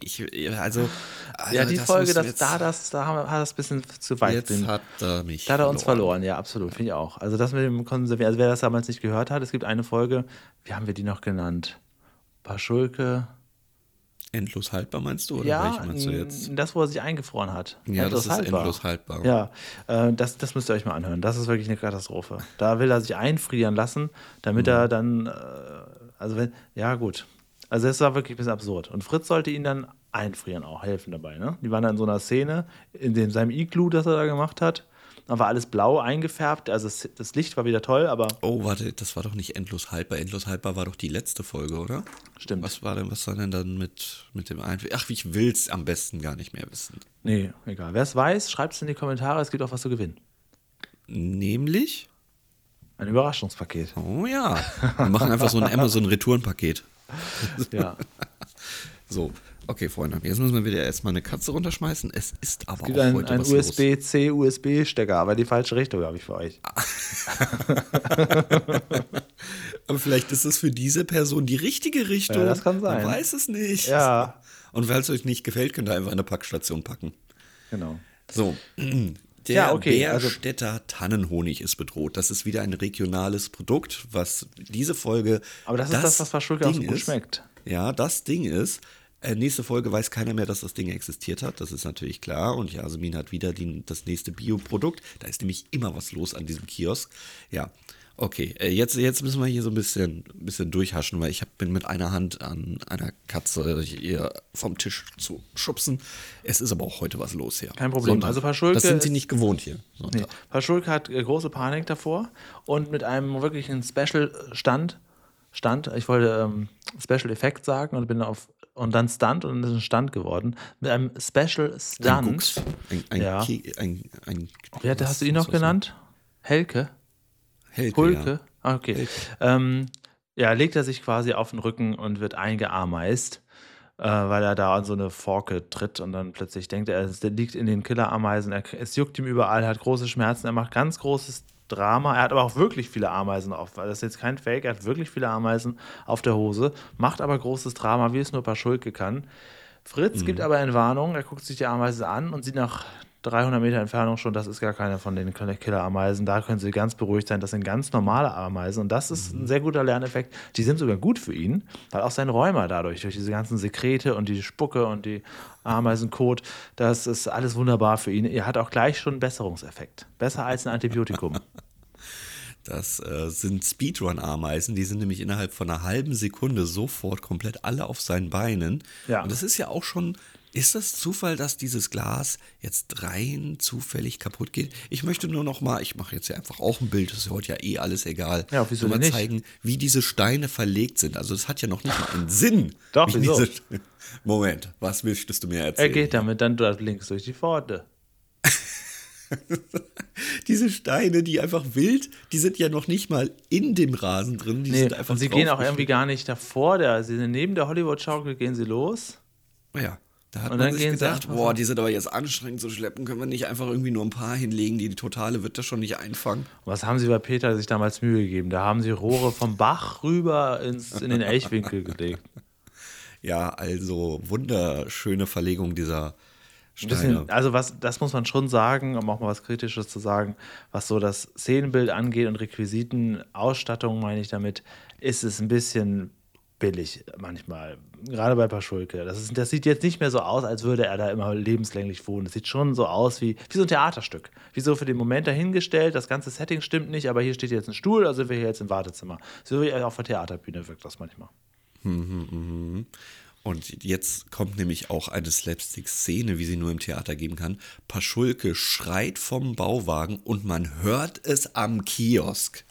Ja, die das Folge, muss jetzt- da hat das ein bisschen zu weit. Jetzt hat er mich Da hat er uns verloren, ja, absolut, finde ich auch. Also das mit dem Konservieren, also wer das damals nicht gehört hat, es gibt eine Folge, wie haben wir die noch genannt? Paschulke. Endlos haltbar meinst du? Oder Ja, welche meinst du jetzt? das, wo er sich eingefroren hat. Ja, das ist endlos haltbar. Ja, das müsst ihr euch mal anhören. Das ist wirklich eine Katastrophe. Da will er sich einfrieren lassen, damit er dann, ja gut. Also das war wirklich ein bisschen absurd. Und Fritz sollte ihn dann einfrieren auch, helfen dabei. Ne? Die waren dann in so einer Szene, seinem Iglu, das er da gemacht hat. Da war alles blau eingefärbt, also das Licht war wieder toll, aber Oh, warte, das war doch nicht endlos haltbar. Endlos haltbar war doch die letzte Folge, oder? stimmt. Was war denn dann mit dem Einfrieren? Ach, ich will's am besten gar nicht mehr wissen. Nee, egal. Wer es weiß, schreibt es in die Kommentare, es gibt auch was zu gewinnen. Nämlich? Ein Überraschungspaket. Oh ja. Wir machen einfach so ein Amazon-Retourenpaket. Ja. So, okay, Freunde. Jetzt müssen wir wieder erstmal eine Katze runterschmeißen. Es ist aber Es gibt auch einen heute was los. USB-C-USB-Stecker, aber die falsche Richtung habe ich für euch. Aber vielleicht ist es für diese Person die richtige Richtung. Ja, das kann sein. Man weiß es nicht. Ja. Und falls es euch nicht gefällt, könnt ihr einfach in eine Packstation packen. Genau. So, der Ja, okay, Bärstädter Tannenhonig ist bedroht. Das ist wieder ein regionales Produkt, was diese Folge. Aber das ist das, was Paschulke auch so Ding gut ist. schmeckt. Ja, das Ding ist, nächste Folge weiß keiner mehr, dass das Ding existiert hat. Das ist natürlich klar. Und Yasemin hat wieder das nächste Bioprodukt. Da ist nämlich immer was los an diesem Kiosk. Ja, okay. Jetzt müssen wir hier so ein bisschen durchhaschen, weil ich bin mit einer Hand an einer Katze hier vom Tisch zu schubsen. Es ist aber auch heute was los hier. Kein Problem. Sonntag. Also Paschulke das sind sie ist- nicht gewohnt hier. Nee. Sonntag. Paschulke hat große Panik davor und mit einem wirklichen Special-Stand Stunt. Ich wollte Special Effect sagen und bin und dann Stunt und dann ist ein Stunt geworden. Mit einem Special Stunt. Ja. Wie hast du ihn noch genannt? Helke? Hulke? Ja. Ah, okay. Legt er sich quasi auf den Rücken und wird eingeameist, weil er da an so eine Forke tritt und dann plötzlich denkt er liegt in den Killerameisen, es juckt ihm überall, hat große Schmerzen, er macht ganz großes Drama. Er hat aber auch wirklich viele Ameisen auf, weil das ist jetzt kein Fake, er hat wirklich viele Ameisen auf der Hose, macht aber großes Drama, wie es nur Paschulke kann. Fritz gibt aber eine Warnung, er guckt sich die Ameise an und sieht nach 300 Meter Entfernung schon, das ist gar keine von den Killerameisen. Da können Sie ganz beruhigt sein, das sind ganz normale Ameisen. Und das ist ein sehr guter Lerneffekt. Die sind sogar gut für ihn, weil auch sein Rheuma durch diese ganzen Sekrete und die Spucke und die Ameisenkot, das ist alles wunderbar für ihn. Er hat auch gleich schon einen Besserungseffekt. Besser als ein Antibiotikum. Das sind Speedrun-Ameisen, die sind nämlich innerhalb von einer halben Sekunde sofort komplett alle auf seinen Beinen. Ja. Und das ist ja auch schon, ist das Zufall, dass dieses Glas jetzt rein zufällig kaputt geht? Ich möchte nur noch mal, ich mache jetzt ja einfach auch ein Bild, das ist heute ja eh alles egal. Ja, wieso mal denn nicht? zeigen, wie diese Steine verlegt sind. Also es hat ja noch nicht mal einen Sinn. Doch, wie wieso? Moment, was möchtest du mir Er erzählen? geht damit dann dort links durch die Pforte. Diese Steine, die einfach wild, die sind ja noch nicht mal in dem Rasen drin. Die sind einfach und sie gehen auch draufgeschnitten. irgendwie gar nicht davor. Sie sind neben der Hollywood-Schaukel, gehen sie los. Ja, da hat Und man dann sich gehen sie gedacht, einfach boah, so. die sind aber jetzt anstrengend zu schleppen, können wir nicht einfach irgendwie nur ein paar hinlegen, die Totale wird das schon nicht einfangen. Was haben sie bei Peter sich damals Mühe gegeben? Da haben sie Rohre vom Bach rüber in den Elchwinkel gelegt. Ja, also wunderschöne Verlegung dieser Ein Steine. bisschen, also das muss man schon sagen, um auch mal was Kritisches zu sagen, was so das Szenenbild angeht und Requisiten, Ausstattung meine ich damit, ist es ein bisschen billig manchmal, gerade bei Paschulke. Das sieht jetzt nicht mehr so aus, als würde er da immer lebenslänglich wohnen. Das sieht schon so aus wie so ein Theaterstück. Wie so für den Moment dahingestellt, das ganze Setting stimmt nicht, aber hier steht jetzt ein Stuhl, also sind wir hier jetzt im Wartezimmer. So wie auf der Theaterbühne wirkt das manchmal. Und jetzt kommt nämlich auch eine Slapstick-Szene, wie sie nur im Theater geben kann. Paschulke schreit vom Bauwagen und man hört es am Kiosk.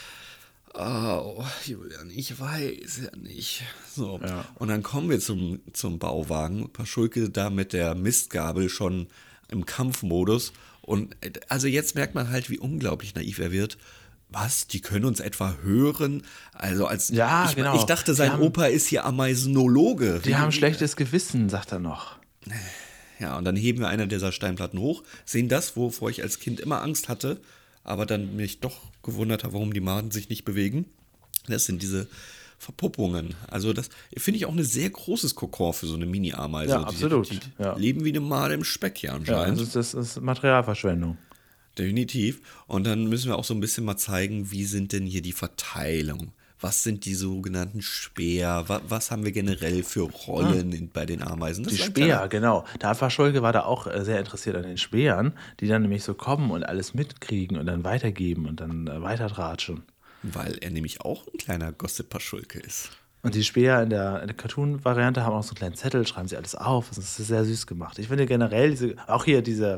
Oh, Julian, ich weiß ja nicht. So. Ja. Und dann kommen wir zum Bauwagen. Paschulke da mit der Mistgabel schon im Kampfmodus. Und also jetzt merkt man halt, wie unglaublich naiv er wird. Was? Die können uns etwa hören? Also Ja, ich genau. dachte, sein Die haben- Opa ist hier Ameisenologe. Die haben schlechtes Gewissen, sagt er noch. Ja, und dann heben wir eine dieser Steinplatten hoch, sehen das, wovor ich als Kind immer Angst hatte, aber dann mich doch gewundert habe, warum die Maden sich nicht bewegen. Das sind diese Verpuppungen. Also das finde ich auch ein sehr großes Kokon für so eine Mini-Ameise. Ja, absolut. Die Ja. leben wie eine Made im Speck hier Ja, anscheinend. das ist Materialverschwendung. Definitiv. Und dann müssen wir auch so ein bisschen mal zeigen, wie sind denn hier die Verteilung? Was sind die sogenannten Speer? Was haben wir generell für Rollen bei den Ameisen? Das Die ist ein Speer, kleiner- genau. Der Paschulke war da auch sehr interessiert an den Speeren, die dann nämlich so kommen und alles mitkriegen und dann weitergeben und dann weitertratschen. Weil er nämlich auch ein kleiner Gossip-Paschulke ist. Und die Speer in der Cartoon-Variante haben auch so einen kleinen Zettel, schreiben sie alles auf. Das ist sehr süß gemacht. Ich finde generell auch hier diese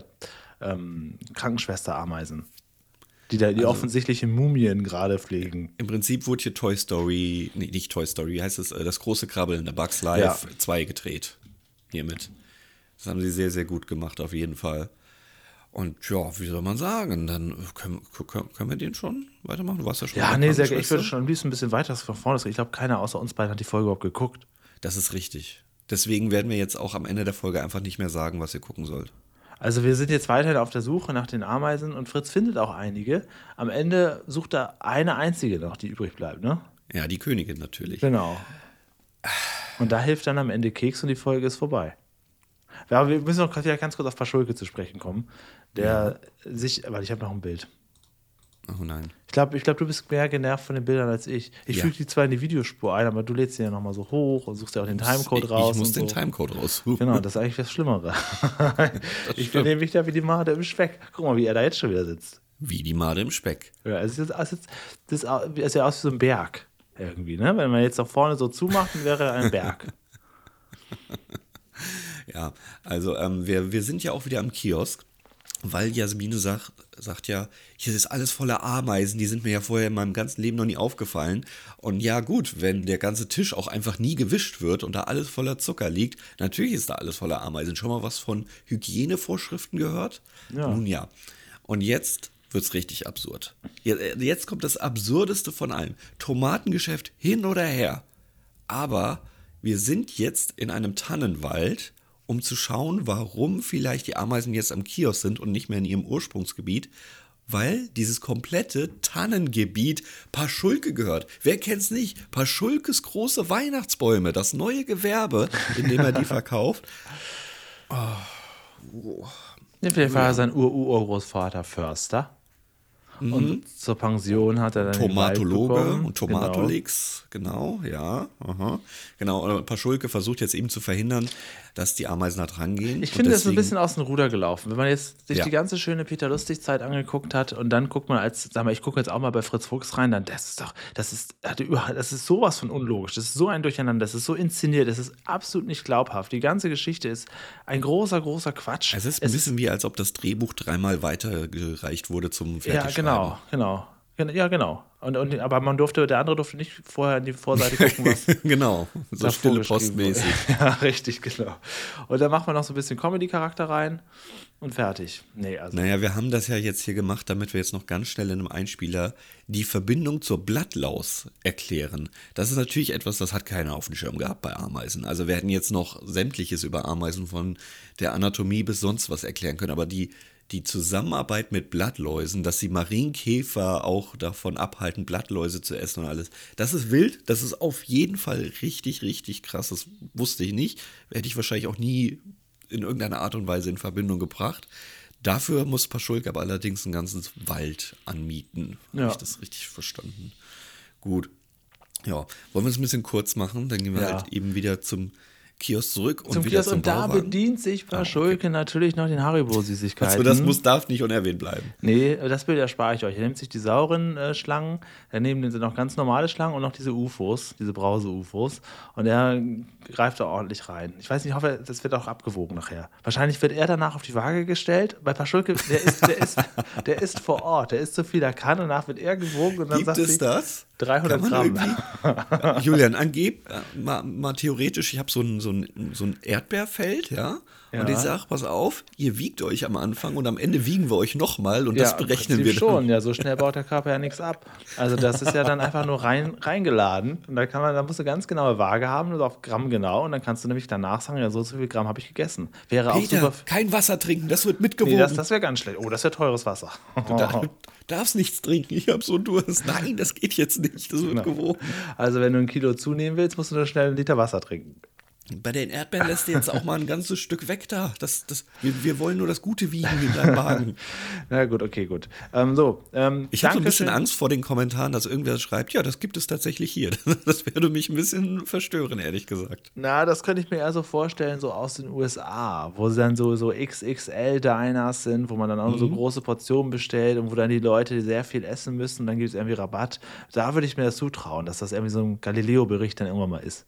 Krankenschwester-Ameisen, die offensichtliche Mumien gerade pflegen. Im Prinzip wurde hier Toy Story, nee, nicht Toy Story, wie heißt es, das große Krabbeln, der Bugs Life 2 gedreht. Hiermit. Das haben sie sehr, sehr gut gemacht, auf jeden Fall. Und ja, wie soll man sagen, dann können wir den schon weitermachen? Du warst ja schon Ja, bei nee, sehr, ich Krankenschwester. würde schon am liebsten ein bisschen weiter von vorne. Ich glaube, keiner außer uns beiden hat die Folge überhaupt geguckt. Das ist richtig. Deswegen werden wir jetzt auch am Ende der Folge einfach nicht mehr sagen, was ihr gucken sollt. Also wir sind jetzt weiterhin auf der Suche nach den Ameisen und Fritz findet auch einige. Am Ende sucht er eine einzige noch, die übrig bleibt, ne? Ja, die Königin natürlich. Genau. Und da hilft dann am Ende Keks und die Folge ist vorbei. Ja, aber wir müssen noch wieder ganz kurz auf Paschulke zu sprechen kommen, der weil ich habe noch ein Bild. Oh nein. Ich glaube, du bist mehr genervt von den Bildern als ich. Ich Ja. füge die zwar in die Videospur ein, aber du lädst sie ja nochmal so hoch und suchst ja auch den Timecode raus. Ich muss und den so. Timecode raussuchen. Genau, das ist eigentlich das Schlimmere. Ich bin stimmt. nämlich da wie die Made im Speck. Guck mal, wie er da jetzt schon wieder sitzt. Wie die Made im Speck. Ja, es ist das ist ja aus wie so ein Berg irgendwie, ne? Wenn man jetzt da vorne so zumacht, dann wäre ein Berg. Ja, also wir sind ja auch wieder am Kiosk. weil Jasmine sagt ja, hier ist alles voller Ameisen, die sind mir ja vorher in meinem ganzen Leben noch nie aufgefallen. Und ja gut, wenn der ganze Tisch auch einfach nie gewischt wird und da alles voller Zucker liegt, natürlich ist da alles voller Ameisen. Schon mal was von Hygienevorschriften gehört? Ja. Nun ja. Und jetzt wird's richtig absurd. Jetzt kommt das Absurdeste von allem. Tomatengeschäft hin oder her. Aber wir sind jetzt in einem Tannenwald, um zu schauen, warum vielleicht die Ameisen jetzt am Kiosk sind und nicht mehr in ihrem Ursprungsgebiet, weil dieses komplette Tannengebiet Paschulke gehört. Wer kennt's nicht? Paschulkes große Weihnachtsbäume, das neue Gewerbe, in dem er die verkauft. Ja, vielleicht war sein Urgroßvater Förster. Und zur Pension hat er dann Tomatologe und Tomatolix, genau, ja. Aha. Genau, und Paschulke versucht jetzt eben zu verhindern, dass die Ameisen da dran gehen. Ich finde, das ist ein bisschen aus dem Ruder gelaufen. Wenn man jetzt sich die ganze schöne Peter Lustig-Zeit angeguckt hat und dann guckt man ich gucke jetzt auch mal bei Fritz Fuchs rein, dann das ist sowas von unlogisch, das ist so ein Durcheinander, das ist so inszeniert, das ist absolut nicht glaubhaft. Die ganze Geschichte ist ein großer Quatsch. Es ist ein bisschen wie, als ob das Drehbuch 3-mal weitergereicht wurde zum Fertigschreiben. Ja, genau. Ja, genau. Aber der andere durfte nicht vorher in die Vorseite gucken, was genau, so stille postmäßig. Ja, richtig, genau. Und dann macht man noch so ein bisschen Comedy-Charakter rein und fertig. Naja, wir haben das ja jetzt hier gemacht, damit wir jetzt noch ganz schnell in einem Einspieler die Verbindung zur Blattlaus erklären. Das ist natürlich etwas, das hat keiner auf dem Schirm gehabt bei Ameisen. Also wir hätten jetzt noch Sämtliches über Ameisen von der Anatomie bis sonst was erklären können, aber die Zusammenarbeit mit Blattläusen, dass die Marienkäfer auch davon abhalten, Blattläuse zu essen und alles, das ist wild, das ist auf jeden Fall richtig, richtig krass, das wusste ich nicht, hätte ich wahrscheinlich auch nie in irgendeiner Art und Weise in Verbindung gebracht. Dafür muss Paschulke aber allerdings einen ganzen Wald anmieten. Habe ich das richtig verstanden? Gut. Ja, wollen wir es ein bisschen kurz machen, dann gehen wir halt eben wieder zum Kiosk zurück und wieder zum da Bauwagen. bedient sich Paschulke natürlich noch den Haribo-Süßigkeiten. Also das darf nicht unerwähnt bleiben. Nee, das Bild erspare ich euch. Er nimmt sich die sauren Schlangen, daneben sind noch ganz normale Schlangen und noch diese UFOs, diese Brause-UFOs. Und er greift da ordentlich rein. Ich weiß nicht, ich hoffe, das wird auch abgewogen nachher. Wahrscheinlich wird er danach auf die Waage gestellt. Bei Paschulke, der ist vor Ort, der isst so viel er kann und danach wird er gewogen. Und dann Gibt es das? 300 Gramm. Julian, mal theoretisch, ich habe so ein Erdbeerfeld, ja? Und ich sage, pass auf, ihr wiegt euch am Anfang und am Ende wiegen wir euch nochmal und das berechnen wir dann. Schon, ja, so schnell baut der Körper ja nichts ab. Also das ist ja dann einfach nur reingeladen und da musst du ganz genaue Waage haben, also auf Gramm genau und dann kannst du nämlich danach sagen, ja, so viel Gramm habe ich gegessen. Wäre Peter, auch super. kein Wasser trinken, das wird mitgewogen. Nee, das wäre ganz schlecht. Oh, das wäre teures Wasser. Du darfst nichts trinken, ich habe so Durst. Nein, das geht jetzt nicht, das wird gewogen. Also wenn du 1 Kilo zunehmen willst, musst du nur schnell 1 Liter Wasser trinken. Bei den Erdbeeren lässt du jetzt auch mal ein ganzes Stück weg da. Wir wollen nur das Gute wiegen in deinem Wagen. Na gut, okay, gut. Ich habe so ein bisschen Angst vor den Kommentaren, dass irgendwer schreibt, ja, das gibt es tatsächlich hier. Das würde mich ein bisschen verstören, ehrlich gesagt. Na, das könnte ich mir eher so vorstellen, so aus den USA, wo dann so XXL-Diners sind, wo man dann auch so große Portionen bestellt und wo dann die Leute sehr viel essen müssen und dann gibt es irgendwie Rabatt. Da würde ich mir das zutrauen, dass das irgendwie so ein Galileo-Bericht dann irgendwann mal ist.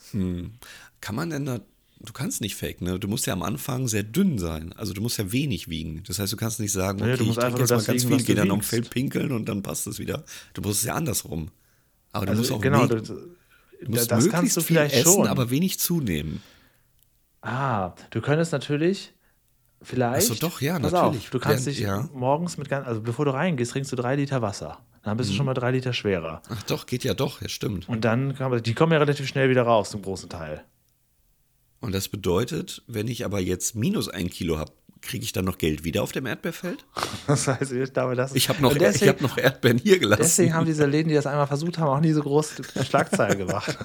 Kann man denn da, du kannst nicht faken, ne? Du musst ja am Anfang sehr dünn sein. Also du musst ja wenig wiegen. Das heißt, du kannst nicht sagen, okay, du musst ich trinke jetzt mal ganz wiegen, viel, gehe dann auf Feld pinkeln und dann passt es wieder. Du musst es ja andersrum. Aber du musst auch du musst das kannst du vielleicht essen, schon. aber wenig zunehmen. Du könntest natürlich vielleicht. Achso, doch, ja, pass natürlich. Auf, du kannst dich morgens also bevor du reingehst, trinkst du 3 Liter Wasser. Dann bist du schon mal 3 Liter schwerer. Ach doch, geht ja doch, ja stimmt. Und dann die kommen ja relativ schnell wieder raus, zum großen Teil. Und das bedeutet, wenn ich aber jetzt minus 1 Kilo habe, kriege ich dann noch Geld wieder auf dem Erdbeerfeld? Das heißt, ich glaube, ich habe noch Erdbeeren hier gelassen. Deswegen haben diese Läden, die das einmal versucht haben, auch nie so groß Schlagzeilen gemacht.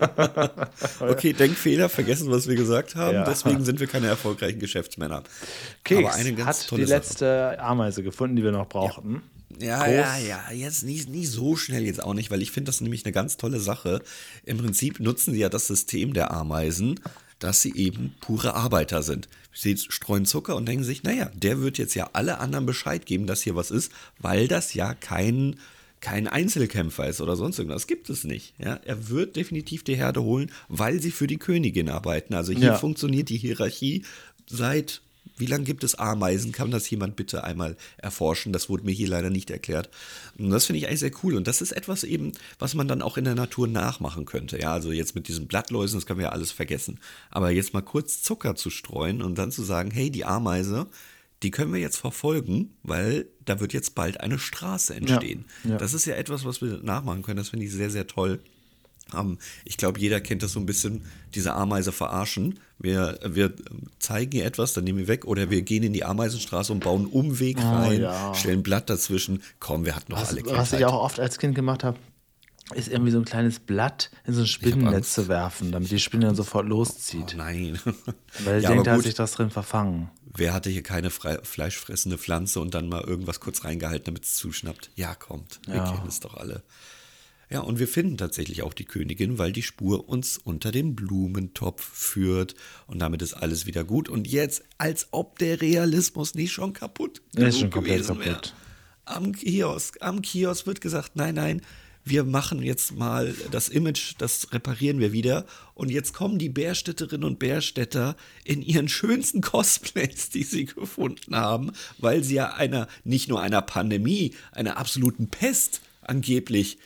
Okay, Denkfehler, vergessen, was wir gesagt haben. Ja. Deswegen sind wir keine erfolgreichen Geschäftsmänner. Keks aber eine ganz hat tolle die letzte Sache. Ameise gefunden, die wir noch brauchten. Ja, jetzt nicht so schnell jetzt auch nicht, weil ich finde das nämlich eine ganz tolle Sache. Im Prinzip nutzen sie ja das System der Ameisen, dass sie eben pure Arbeiter sind. Sie streuen Zucker und denken sich, naja, der wird jetzt ja alle anderen Bescheid geben, dass hier was ist, weil das ja kein Einzelkämpfer ist oder sonst irgendwas. Das gibt es nicht. Ja? Er wird definitiv die Herde holen, weil sie für die Königin arbeiten. Also hier funktioniert die Hierarchie seit Wie lange gibt es Ameisen? Kann das jemand bitte einmal erforschen? Das wurde mir hier leider nicht erklärt. Und das finde ich eigentlich sehr cool. Und das ist etwas eben, was man dann auch in der Natur nachmachen könnte. Ja, also jetzt mit diesen Blattläusen, das können wir ja alles vergessen. Aber jetzt mal kurz Zucker zu streuen und dann zu sagen, hey, die Ameise, die können wir jetzt verfolgen, weil da wird jetzt bald eine Straße entstehen. Ja. Das ist ja etwas, was wir nachmachen können. Das finde ich sehr, sehr toll. Ich glaube, jeder kennt das so ein bisschen, diese Ameise verarschen. Wir zeigen ihr etwas, dann nehmen wir weg. Oder wir gehen in die Ameisenstraße und bauen einen Umweg rein, stellen ein Blatt dazwischen. Komm, wir hatten doch alle Kindheit. Was ich auch oft als Kind gemacht habe, ist irgendwie so ein kleines Blatt in so ein Spinnennetz zu werfen, damit die Spinne dann sofort loszieht. Oh nein. Weil er denkt, da hat sich das drin verfangen. Wer hatte hier keine fleischfressende Pflanze und dann mal irgendwas kurz reingehalten, damit es zuschnappt? Ja, kommt. Wir kennen es doch alle. Ja, und wir finden tatsächlich auch die Königin, weil die Spur uns unter den Blumentopf führt. Und damit ist alles wieder gut. Und jetzt, als ob der Realismus nicht schon kaputt ist schon komplett gewesen wäre. kaputt. Am Kiosk wird gesagt, nein, wir machen jetzt mal das Image, das reparieren wir wieder. Und jetzt kommen die Bärstädterinnen und Bärstädter in ihren schönsten Cosplays, die sie gefunden haben, weil sie ja nicht nur einer Pandemie, einer absoluten Pest angeblich.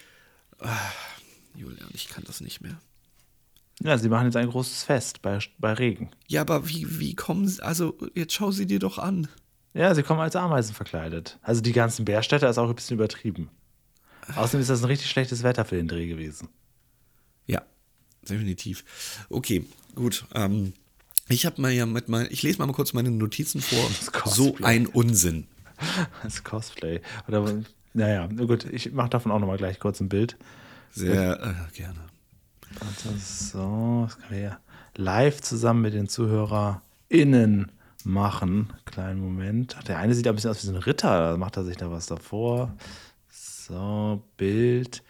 Julian, ich kann das nicht mehr. Ja, sie machen jetzt ein großes Fest bei Regen. Ja, aber wie kommen sie, also jetzt schau sie dir doch an. Ja, sie kommen als Ameisen verkleidet. Also die ganzen Bärstädter ist auch ein bisschen übertrieben. Außerdem ist das ein richtig schlechtes Wetter für den Dreh gewesen. Ja, definitiv. Okay, gut. Ich lese mal kurz meine Notizen vor. So ein Unsinn. Das Cosplay. Naja, gut, ich mache davon auch nochmal gleich kurz ein Bild. Sehr gerne. Das können wir ja live zusammen mit den ZuhörerInnen machen. Kleinen Moment. Der eine sieht ein bisschen aus wie so ein Ritter, da macht er sich da was davor. So, Bild.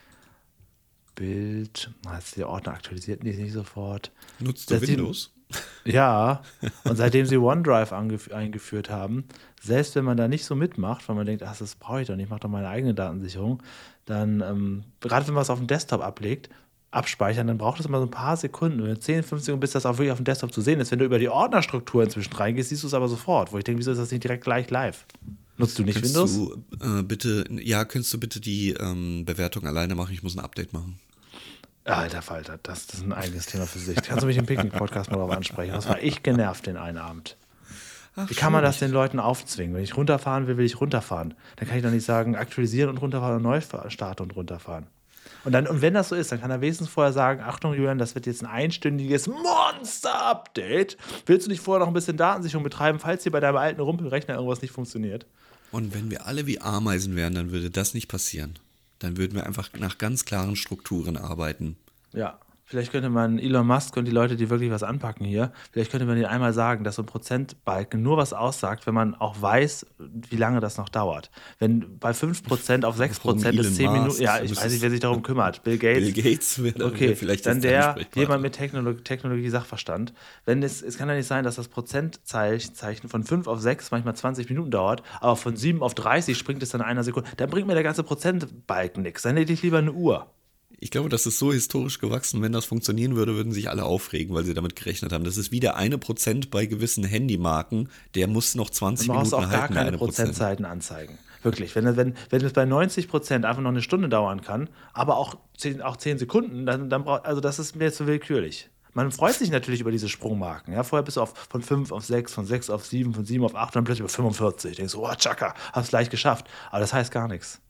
Jetzt der Ordner aktualisiert nicht sofort. Nutzt du Windows? Ja, und seitdem sie OneDrive eingeführt haben, selbst wenn man da nicht so mitmacht, weil man denkt, das brauche ich doch nicht, ich mache doch meine eigene Datensicherung, dann, gerade wenn man es auf dem Desktop abspeichern, dann braucht es immer so ein paar Sekunden, 10, 15 Sekunden, bis das auch wirklich auf dem Desktop zu sehen ist. Wenn du über die Ordnerstruktur inzwischen reingehst, siehst du es aber sofort, wo ich denke, wieso ist das nicht direkt gleich live? Nutzt du nicht Windows? Könntest du bitte die Bewertung alleine machen? Ich muss ein Update machen. Alter Falter, das ist ein eigenes Thema für sich. Kannst du mich im Picknick-Podcast mal darauf ansprechen? Das war ich genervt den einen Abend. Wie kann man das den Leuten aufzwingen? Wenn ich runterfahren will ich runterfahren. Dann kann ich doch nicht sagen, aktualisieren und runterfahren und neu starten und runterfahren. Und wenn das so ist, dann kann er wenigstens vorher sagen, Achtung Julian, das wird jetzt ein einstündiges Monster-Update. Willst du nicht vorher noch ein bisschen Datensicherung betreiben, falls hier bei deinem alten Rumpelrechner irgendwas nicht funktioniert? Und wenn wir alle wie Ameisen wären, dann würde das nicht passieren. Dann würden wir einfach nach ganz klaren Strukturen arbeiten. Ja, vielleicht könnte man Elon Musk und die Leute, die wirklich was anpacken hier, vielleicht könnte man ihnen einmal sagen, dass so ein Prozentbalken nur was aussagt, wenn man auch weiß, wie lange das noch dauert. Wenn bei 5% auf 6% ist 10 Minuten, ja, ich weiß nicht, wer sich darum kümmert. Bill Gates wäre vielleicht dann jemand mit Technologie-Sachverstand. Es kann ja nicht sein, dass das Prozentzeichen von 5 auf 6 manchmal 20 Minuten dauert, aber von 7 auf 30 springt es dann in einer Sekunde. Dann bringt mir der ganze Prozentbalken nichts. Dann hätte ich lieber eine Uhr. Ich glaube, das ist so historisch gewachsen, wenn das funktionieren würde, würden sich alle aufregen, weil sie damit gerechnet haben. Das ist wieder 1% bei gewissen Handymarken, der muss noch 20 Minuten halten. Du brauchst auch gar keine Prozentzeiten anzeigen. Wirklich, wenn es bei 90% einfach noch eine Stunde dauern kann, aber auch 10 Sekunden, dann das ist mir zu willkürlich. Man freut sich natürlich über diese Sprungmarken. Ja? Vorher bist du von 5 auf 6, von 6 auf 7, von 7 auf 8 und dann plötzlich über 45. Denkst du, tschakka, hast gleich geschafft. Aber das heißt gar nichts.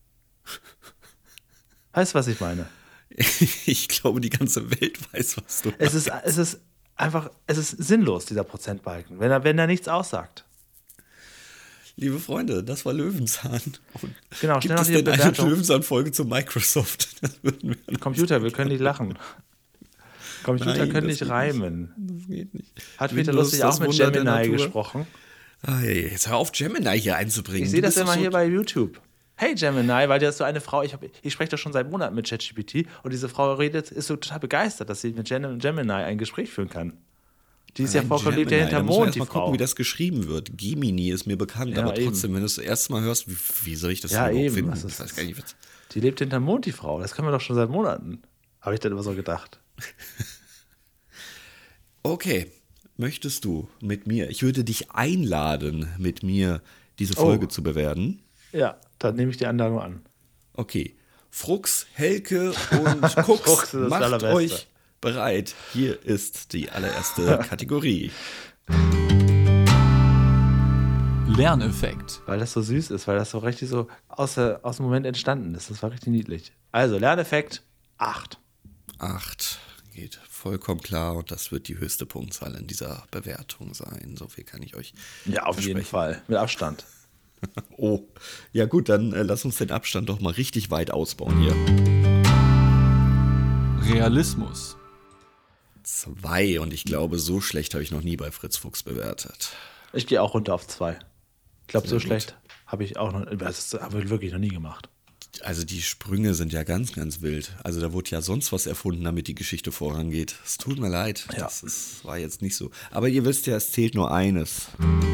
Weißt du, was ich meine? Ich glaube, die ganze Welt weiß, was du meinst. Es ist sinnlos, dieser Prozentbalken, wenn er nichts aussagt. Liebe Freunde, das war Löwenzahn. Genau, gibt es denn eine Löwenzahn-Folge zu Microsoft? Computer, wir können nicht lachen. Computer können nicht reimen. Das geht nicht. Hat Peter Lustig auch mit Gemini gesprochen? Jetzt hör auf, Gemini hier einzubringen. Ich sehe das immer hier bei YouTube. Hey Gemini, weil der ist so eine Frau, ich spreche doch schon seit Monaten mit ChatGPT und diese Frau ist so total begeistert, dass sie mit Gemini ein Gespräch führen kann. Die ist ja vollkommen lebt ja hinterm Mond, die Frau. Mal gucken, wie das geschrieben wird. Gemini ist mir bekannt, aber trotzdem, wenn du es das erste Mal hörst, wie soll ich das überhaupt finden? Ich weiß gar nicht, die lebt hinterm Mond, die Frau. Das können wir doch schon seit Monaten. Habe ich dann immer so gedacht. Okay. möchtest du mit mir, ich würde dich einladen, mit mir diese Folge zu bewerten. Ja, dann nehme ich die Einladung an. Okay. Frux, Helke und Kux, macht euch bereit. Hier ist die allererste Kategorie. Lerneffekt. Weil das so süß ist, weil das so richtig so aus dem Moment entstanden ist. Das war richtig niedlich. Also, Lerneffekt 8. 8 geht vollkommen klar und das wird die höchste Punktzahl in dieser Bewertung sein. So viel kann ich euch Ja, auf jeden Fall. Mit Abstand. Oh, ja gut, dann lass uns den Abstand doch mal richtig weit ausbauen hier. Realismus. 2 und ich glaube, so schlecht habe ich noch nie bei Fritz Fuchs bewertet. Ich gehe auch runter auf 2. Ich glaube, so gut. schlecht habe ich auch noch, das habe ich wirklich noch nie gemacht. Also die Sprünge sind ja ganz, ganz wild. Also da wurde ja sonst was erfunden, damit die Geschichte vorangeht. Es tut mir leid, Ja. war jetzt nicht so. Aber ihr wisst ja, es zählt nur eines.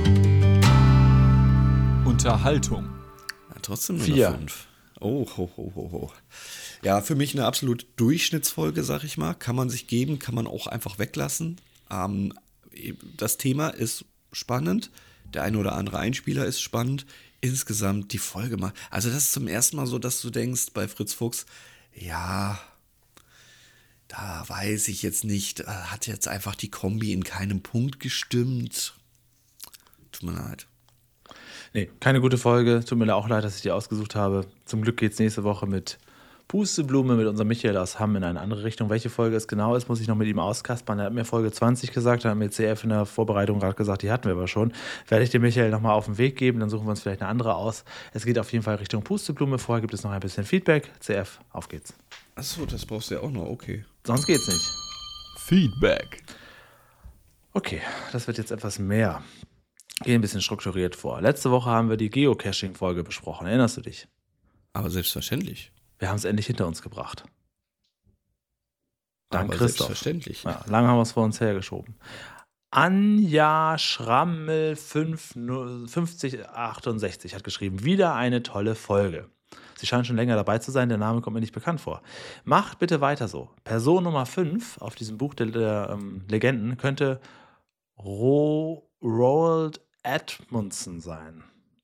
Unterhaltung. Ja, trotzdem nur 4. eine 5. Oh, ho, ho, ho, ho. Ja, für mich eine absolute Durchschnittsfolge, sag ich mal. Kann man sich geben, kann man auch einfach weglassen. Das Thema ist spannend. Der eine oder andere Einspieler ist spannend. Insgesamt die Folge mal. Also das ist zum ersten Mal so, dass du denkst bei Fritz Fuchs, ja, da weiß ich jetzt nicht, hat jetzt einfach die Kombi in keinem Punkt gestimmt. Tut mir leid. Nee, keine gute Folge. Tut mir auch leid, dass ich die ausgesucht habe. Zum Glück geht es nächste Woche mit Pusteblume mit unserem Michael aus Hamm in eine andere Richtung. Welche Folge es genau ist, muss ich noch mit ihm auskaspern. Er hat mir Folge 20 gesagt, dann hat mir CF in der Vorbereitung gerade gesagt, die hatten wir aber schon. Werde ich dem Michael nochmal auf den Weg geben, dann suchen wir uns vielleicht eine andere aus. Es geht auf jeden Fall Richtung Pusteblume. Vorher gibt es noch ein bisschen Feedback. CF, auf geht's. Achso, das brauchst du ja auch noch, okay. Sonst geht's nicht. Feedback. Okay, das wird jetzt etwas mehr. Geh ein bisschen strukturiert vor. Letzte Woche haben wir die Geocaching-Folge besprochen. Erinnerst du dich? Aber selbstverständlich. Wir haben es endlich hinter uns gebracht. Dank Aber Christoph. selbstverständlich. Ja, lange haben wir es vor uns hergeschoben. Anja Schrammel 5068 hat geschrieben, wieder eine tolle Folge. Sie scheint schon länger dabei zu sein, der Name kommt mir nicht bekannt vor. Macht bitte weiter so. Person Nummer 5 auf diesem Buch der Legenden könnte Roald Amundsen sein.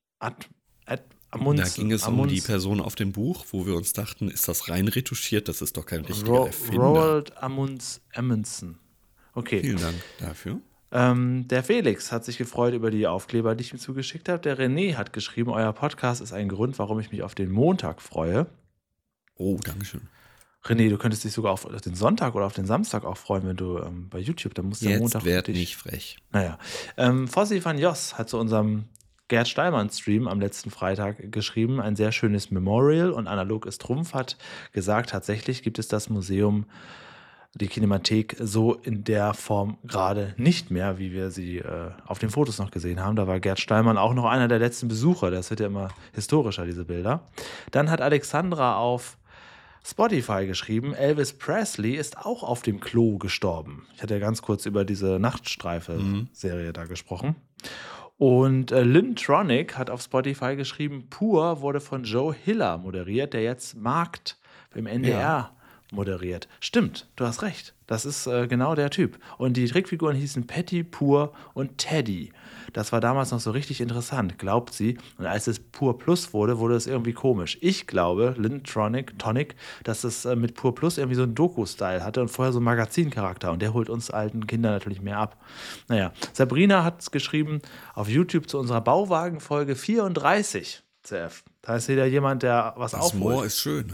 Da ging es um die Person auf dem Buch, wo wir uns dachten, ist das rein retuschiert? Das ist doch kein richtiger Erfinder. Roald Amundsen. Okay. Vielen Dank dafür. Der Felix hat sich gefreut über die Aufkleber, die ich ihm zugeschickt habe. Der René hat geschrieben, euer Podcast ist ein Grund, warum ich mich auf den Montag freue. Oh, dankeschön. René, du könntest dich sogar auf den Sonntag oder auf den Samstag auch freuen, wenn du bei YouTube, dann musst du am Montag. Jetzt werd nicht frech. Naja. Fossi van Jos hat zu unserem Gerd Steilmann-Stream am letzten Freitag geschrieben, ein sehr schönes Memorial und analog ist Trumpf hat gesagt, tatsächlich gibt es das Museum, die Kinemathek so in der Form gerade nicht mehr, wie wir sie auf den Fotos noch gesehen haben. Da war Gerd Steilmann auch noch einer der letzten Besucher. Das wird ja immer historischer, diese Bilder. Dann hat Alexandra auf Spotify geschrieben, Elvis Presley ist auch auf dem Klo gestorben. Ich hatte ja ganz kurz über diese Nachtstreife-Serie da gesprochen. Und Lynn Tronic hat auf Spotify geschrieben, Pur wurde von Joe Hiller moderiert, der jetzt Markt im NDR moderiert. Stimmt, du hast recht. Das ist genau der Typ. Und die Trickfiguren hießen Patty, Pur und Teddy. Das war damals noch so richtig interessant, glaubt sie. Und als es Pur Plus wurde, wurde es irgendwie komisch. Ich glaube, Lynn Tonic, dass es mit Pur Plus irgendwie so einen Doku-Style hatte und vorher so einen Magazincharakter. Und der holt uns alten Kindern natürlich mehr ab. Naja, Sabrina hat es geschrieben auf YouTube zu unserer Bauwagen-Folge 34. CF. Da ist wieder jemand, der was aufholt. Das Moor ist schön.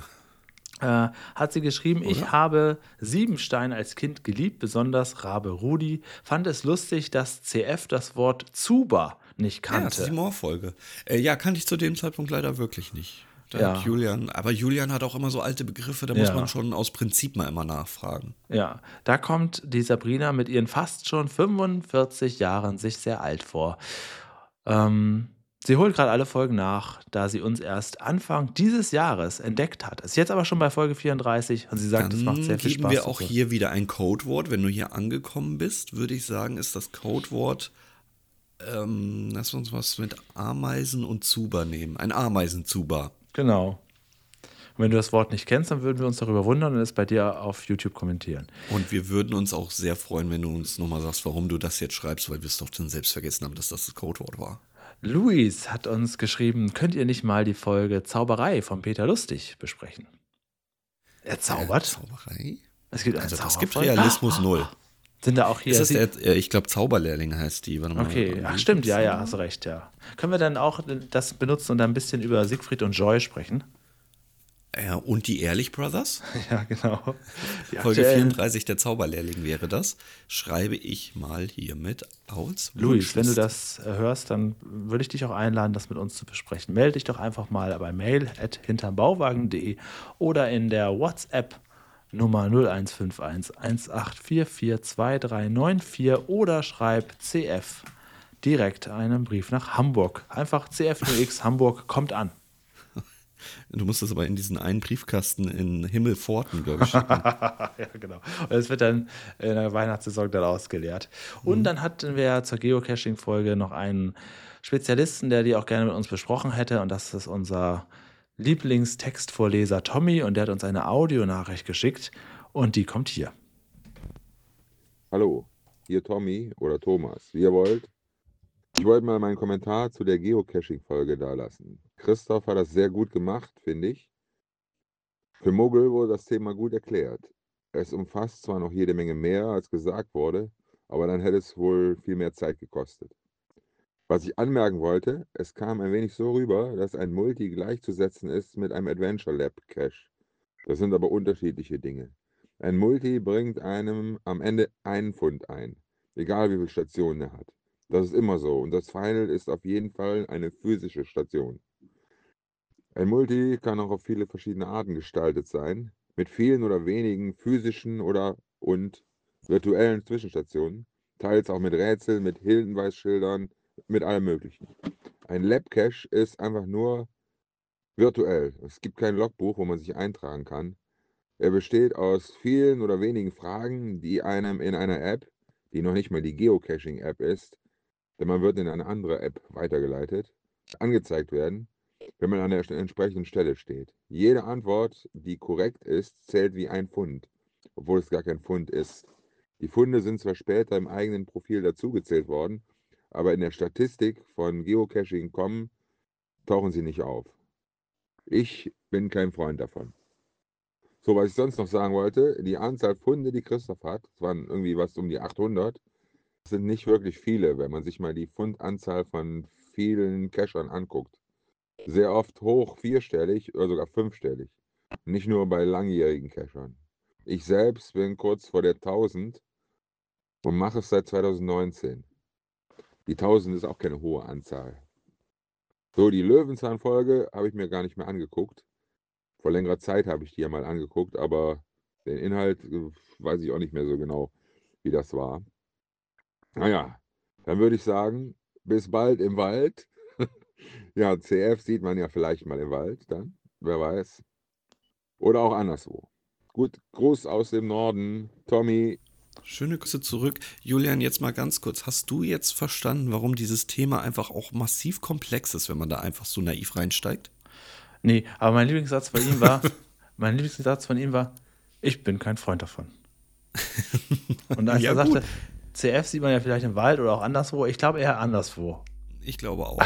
Hat sie geschrieben, Oder? Ich habe Siebenstein als Kind geliebt, besonders Rabe Rudi. Fand es lustig, dass CF das Wort Zuber nicht Ja, das ist die kannte. Moorfolge. Ja, kannte ich zu dem Zeitpunkt leider wirklich nicht. Ja. Hat Julian hat auch immer so alte Begriffe, da muss man schon aus Prinzip mal immer nachfragen. Ja, da kommt die Sabrina mit ihren fast schon 45 Jahren sich sehr alt vor. Sie holt gerade alle Folgen nach, da sie uns erst Anfang dieses Jahres entdeckt hat. Ist jetzt aber schon bei Folge 34 und sie sagt, es macht sehr viel Spaß. Geben wir auch hier wieder ein Codewort. Wenn du hier angekommen bist, würde ich sagen, ist das Codewort, lass uns was mit Ameisen und Zuber nehmen. Ein Ameisenzuber. Genau. wenn du das Wort nicht kennst, dann würden wir uns darüber wundern und es bei dir auf YouTube kommentieren. Und wir würden uns auch sehr freuen, wenn du uns nochmal sagst, warum du das jetzt schreibst, weil wir es doch dann selbst vergessen haben, dass das Codewort war. Luis hat uns geschrieben, könnt ihr nicht mal die Folge Zauberei von Peter Lustig besprechen? Er zaubert? Zauberei? Es gibt also das gibt Realismus null. Sind da auch hier... Ist das ich glaube, Zauberlehrling heißt die. Warte mal. Okay, ach stimmt, ja, hast recht, ja. Können wir dann auch das benutzen und dann ein bisschen über Siegfried und Joy sprechen? Ja, und die Ehrlich Brothers? Ja, genau. Folge 34, der Zauberlehrling wäre das. Schreibe ich mal hiermit aus. Luis, wenn du das hörst, dann würde ich dich auch einladen, das mit uns zu besprechen. Melde dich doch einfach mal bei mail@hintermbauwagen.de oder in der WhatsApp Nummer 0151 18442394 oder schreib CF direkt einen Brief nach Hamburg. Einfach CF0X Hamburg kommt an. Du musst das aber in diesen einen Briefkasten in Himmelpforten, glaube ich, schicken. Ja, genau. Und das wird dann in der Weihnachtssaison dann ausgeleert. Und dann hatten wir zur Geocaching-Folge noch einen Spezialisten, der die auch gerne mit uns besprochen hätte. Und das ist unser Lieblingstextvorleser Tommy. Und der hat uns eine Audionachricht geschickt. Und die kommt hier. Hallo, hier Tommy oder Thomas, wie ihr wollt. Ich wollte mal meinen Kommentar zu der Geocaching-Folge dalassen. Christoph hat das sehr gut gemacht, finde ich. Für Muggel wurde das Thema gut erklärt. Es umfasst zwar noch jede Menge mehr, als gesagt wurde, aber dann hätte es wohl viel mehr Zeit gekostet. Was ich anmerken wollte, es kam ein wenig so rüber, dass ein Multi gleichzusetzen ist mit einem Adventure Lab Cache. Das sind aber unterschiedliche Dinge. Ein Multi bringt einem am Ende einen Pfund ein, egal wie viele Stationen er hat. Das ist immer so und das Final ist auf jeden Fall eine physische Station. Ein Multi kann auch auf viele verschiedene Arten gestaltet sein, mit vielen oder wenigen physischen und virtuellen Zwischenstationen, teils auch mit Rätseln, mit Hinweisschildern, mit allem Möglichen. Ein Lab-Cache ist einfach nur virtuell. Es gibt kein Logbuch, wo man sich eintragen kann. Er besteht aus vielen oder wenigen Fragen, die einem in einer App, die noch nicht mal die Geocaching-App ist, denn man wird in eine andere App weitergeleitet, angezeigt werden, wenn man an der entsprechenden Stelle steht. Jede Antwort, die korrekt ist, zählt wie ein Pfund, obwohl es gar kein Pfund ist. Die Funde sind zwar später im eigenen Profil dazugezählt worden, aber in der Statistik von Geocaching.com tauchen sie nicht auf. Ich bin kein Freund davon. So, was ich sonst noch sagen wollte, die Anzahl Funde, die Christoph hat, es waren irgendwie was um die 800, sind nicht wirklich viele, wenn man sich mal die Fundanzahl von vielen Cachern anguckt. Sehr oft hoch vierstellig oder sogar fünfstellig. Nicht nur bei langjährigen Cachern. Ich selbst bin kurz vor der 1000 und mache es seit 2019. Die 1000 ist auch keine hohe Anzahl. So, die Löwenzahn-Folge habe ich mir gar nicht mehr angeguckt. Vor längerer Zeit habe ich die ja mal angeguckt, aber den Inhalt weiß ich auch nicht mehr so genau, wie das war. Naja, dann würde ich sagen, bis bald im Wald. Ja, CF sieht man ja vielleicht mal im Wald dann, wer weiß. Oder auch anderswo. Gut, Gruß aus dem Norden, Tommy. Schöne Grüße zurück. Julian, jetzt mal ganz kurz. Hast du jetzt verstanden, warum dieses Thema einfach auch massiv komplex ist, wenn man da einfach so naiv reinsteigt? Nee, aber mein Lieblingssatz von ihm war, ich bin kein Freund davon. Und als Ja, er sagte, gut. CF sieht man ja vielleicht im Wald oder auch anderswo, ich glaube eher anderswo. Ich glaube auch.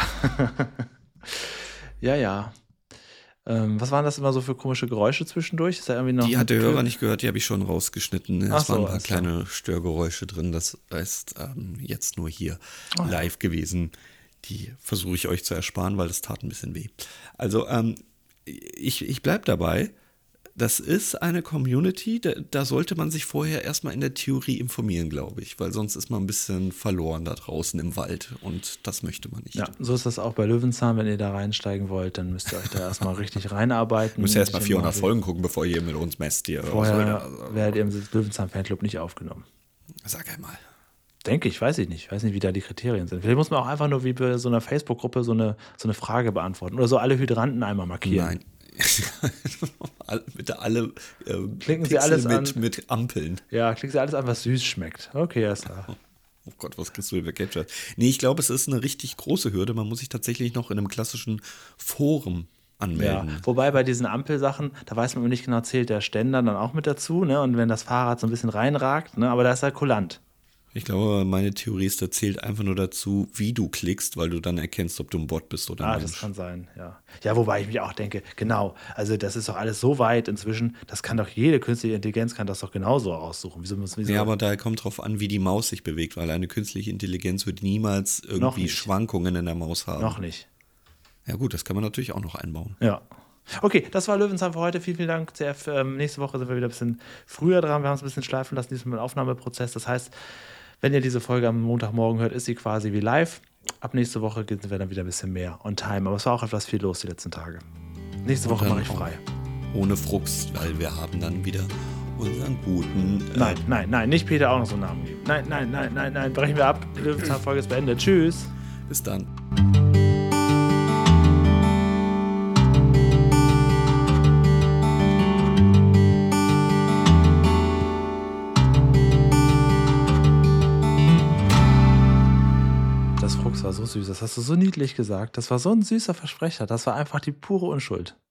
Ja. Was waren das immer so für komische Geräusche zwischendurch? Ist da irgendwie noch Die hat der Hörer nicht gehört, die habe ich schon rausgeschnitten. Es waren ein paar alles kleine Störgeräusche drin. Das ist jetzt nur hier live gewesen. Die versuche ich euch zu ersparen, weil das tat ein bisschen weh. Also ich bleibe dabei. Das ist eine Community, da sollte man sich vorher erstmal in der Theorie informieren, glaube ich. Weil sonst ist man ein bisschen verloren da draußen im Wald. Und das möchte man nicht. Ja, so ist das auch bei Löwenzahn. Wenn ihr da reinsteigen wollt, dann müsst ihr euch da erstmal richtig reinarbeiten. Müsst ihr erstmal 400 Folgen gucken, bevor ihr mit uns messt. Vorher werdet ihr im Löwenzahn-Fanclub nicht aufgenommen. Sag einmal. Denke ich, weiß ich nicht. Ich weiß nicht, wie da die Kriterien sind. Vielleicht muss man auch einfach nur wie bei so einer Facebook-Gruppe so eine Frage beantworten. Oder so alle Hydranten einmal markieren. Nein. Bitte alle klicken Sie alles an. Mit Ampeln. Ja, klicken Sie alles an, was süß schmeckt. Okay, ist klar. Oh Gott, was kriegst du über Ketchup? Nee, ich glaube, es ist eine richtig große Hürde. Man muss sich tatsächlich noch in einem klassischen Forum anmelden. Ja. Wobei bei diesen Ampelsachen, da weiß man immer nicht genau, zählt der Ständer dann auch mit dazu, ne? Und wenn das Fahrrad so ein bisschen reinragt, ne? Aber da ist er kulant. Ich glaube, meine Theorie ist, da zählt einfach nur dazu, wie du klickst, weil du dann erkennst, ob du ein Bot bist oder ein Mensch. Das kann sein, ja. Ja, wobei ich mich auch denke, genau, also das ist doch alles so weit inzwischen, das kann doch jede künstliche Intelligenz kann das doch genauso aussuchen. Wieso? Ja, aber da kommt drauf an, wie die Maus sich bewegt, weil eine künstliche Intelligenz wird niemals irgendwie Schwankungen in der Maus haben. Noch nicht. Ja gut, das kann man natürlich auch noch einbauen. Ja. Okay, das war Löwenzahn für heute. Vielen Dank, CF. Nächste Woche sind wir wieder ein bisschen früher dran. Wir haben es ein bisschen schleifen lassen, diesmal im Aufnahmeprozess. Das heißt, wenn ihr diese Folge am Montagmorgen hört, ist sie quasi wie live. Ab nächste Woche sind wir dann wieder ein bisschen mehr on time. Aber es war auch etwas viel los die letzten Tage. Nächste Woche mache ich frei. Ohne Frust, weil wir haben dann wieder unseren guten... Nein, nicht Peter auch noch so einen Namen geben. Nein, brechen wir ab. Die Löwenzahn-Folge ist beendet. Tschüss. Bis dann. Das war so süß, das hast du so niedlich gesagt. Das war so ein süßer Versprecher. Das war einfach die pure Unschuld.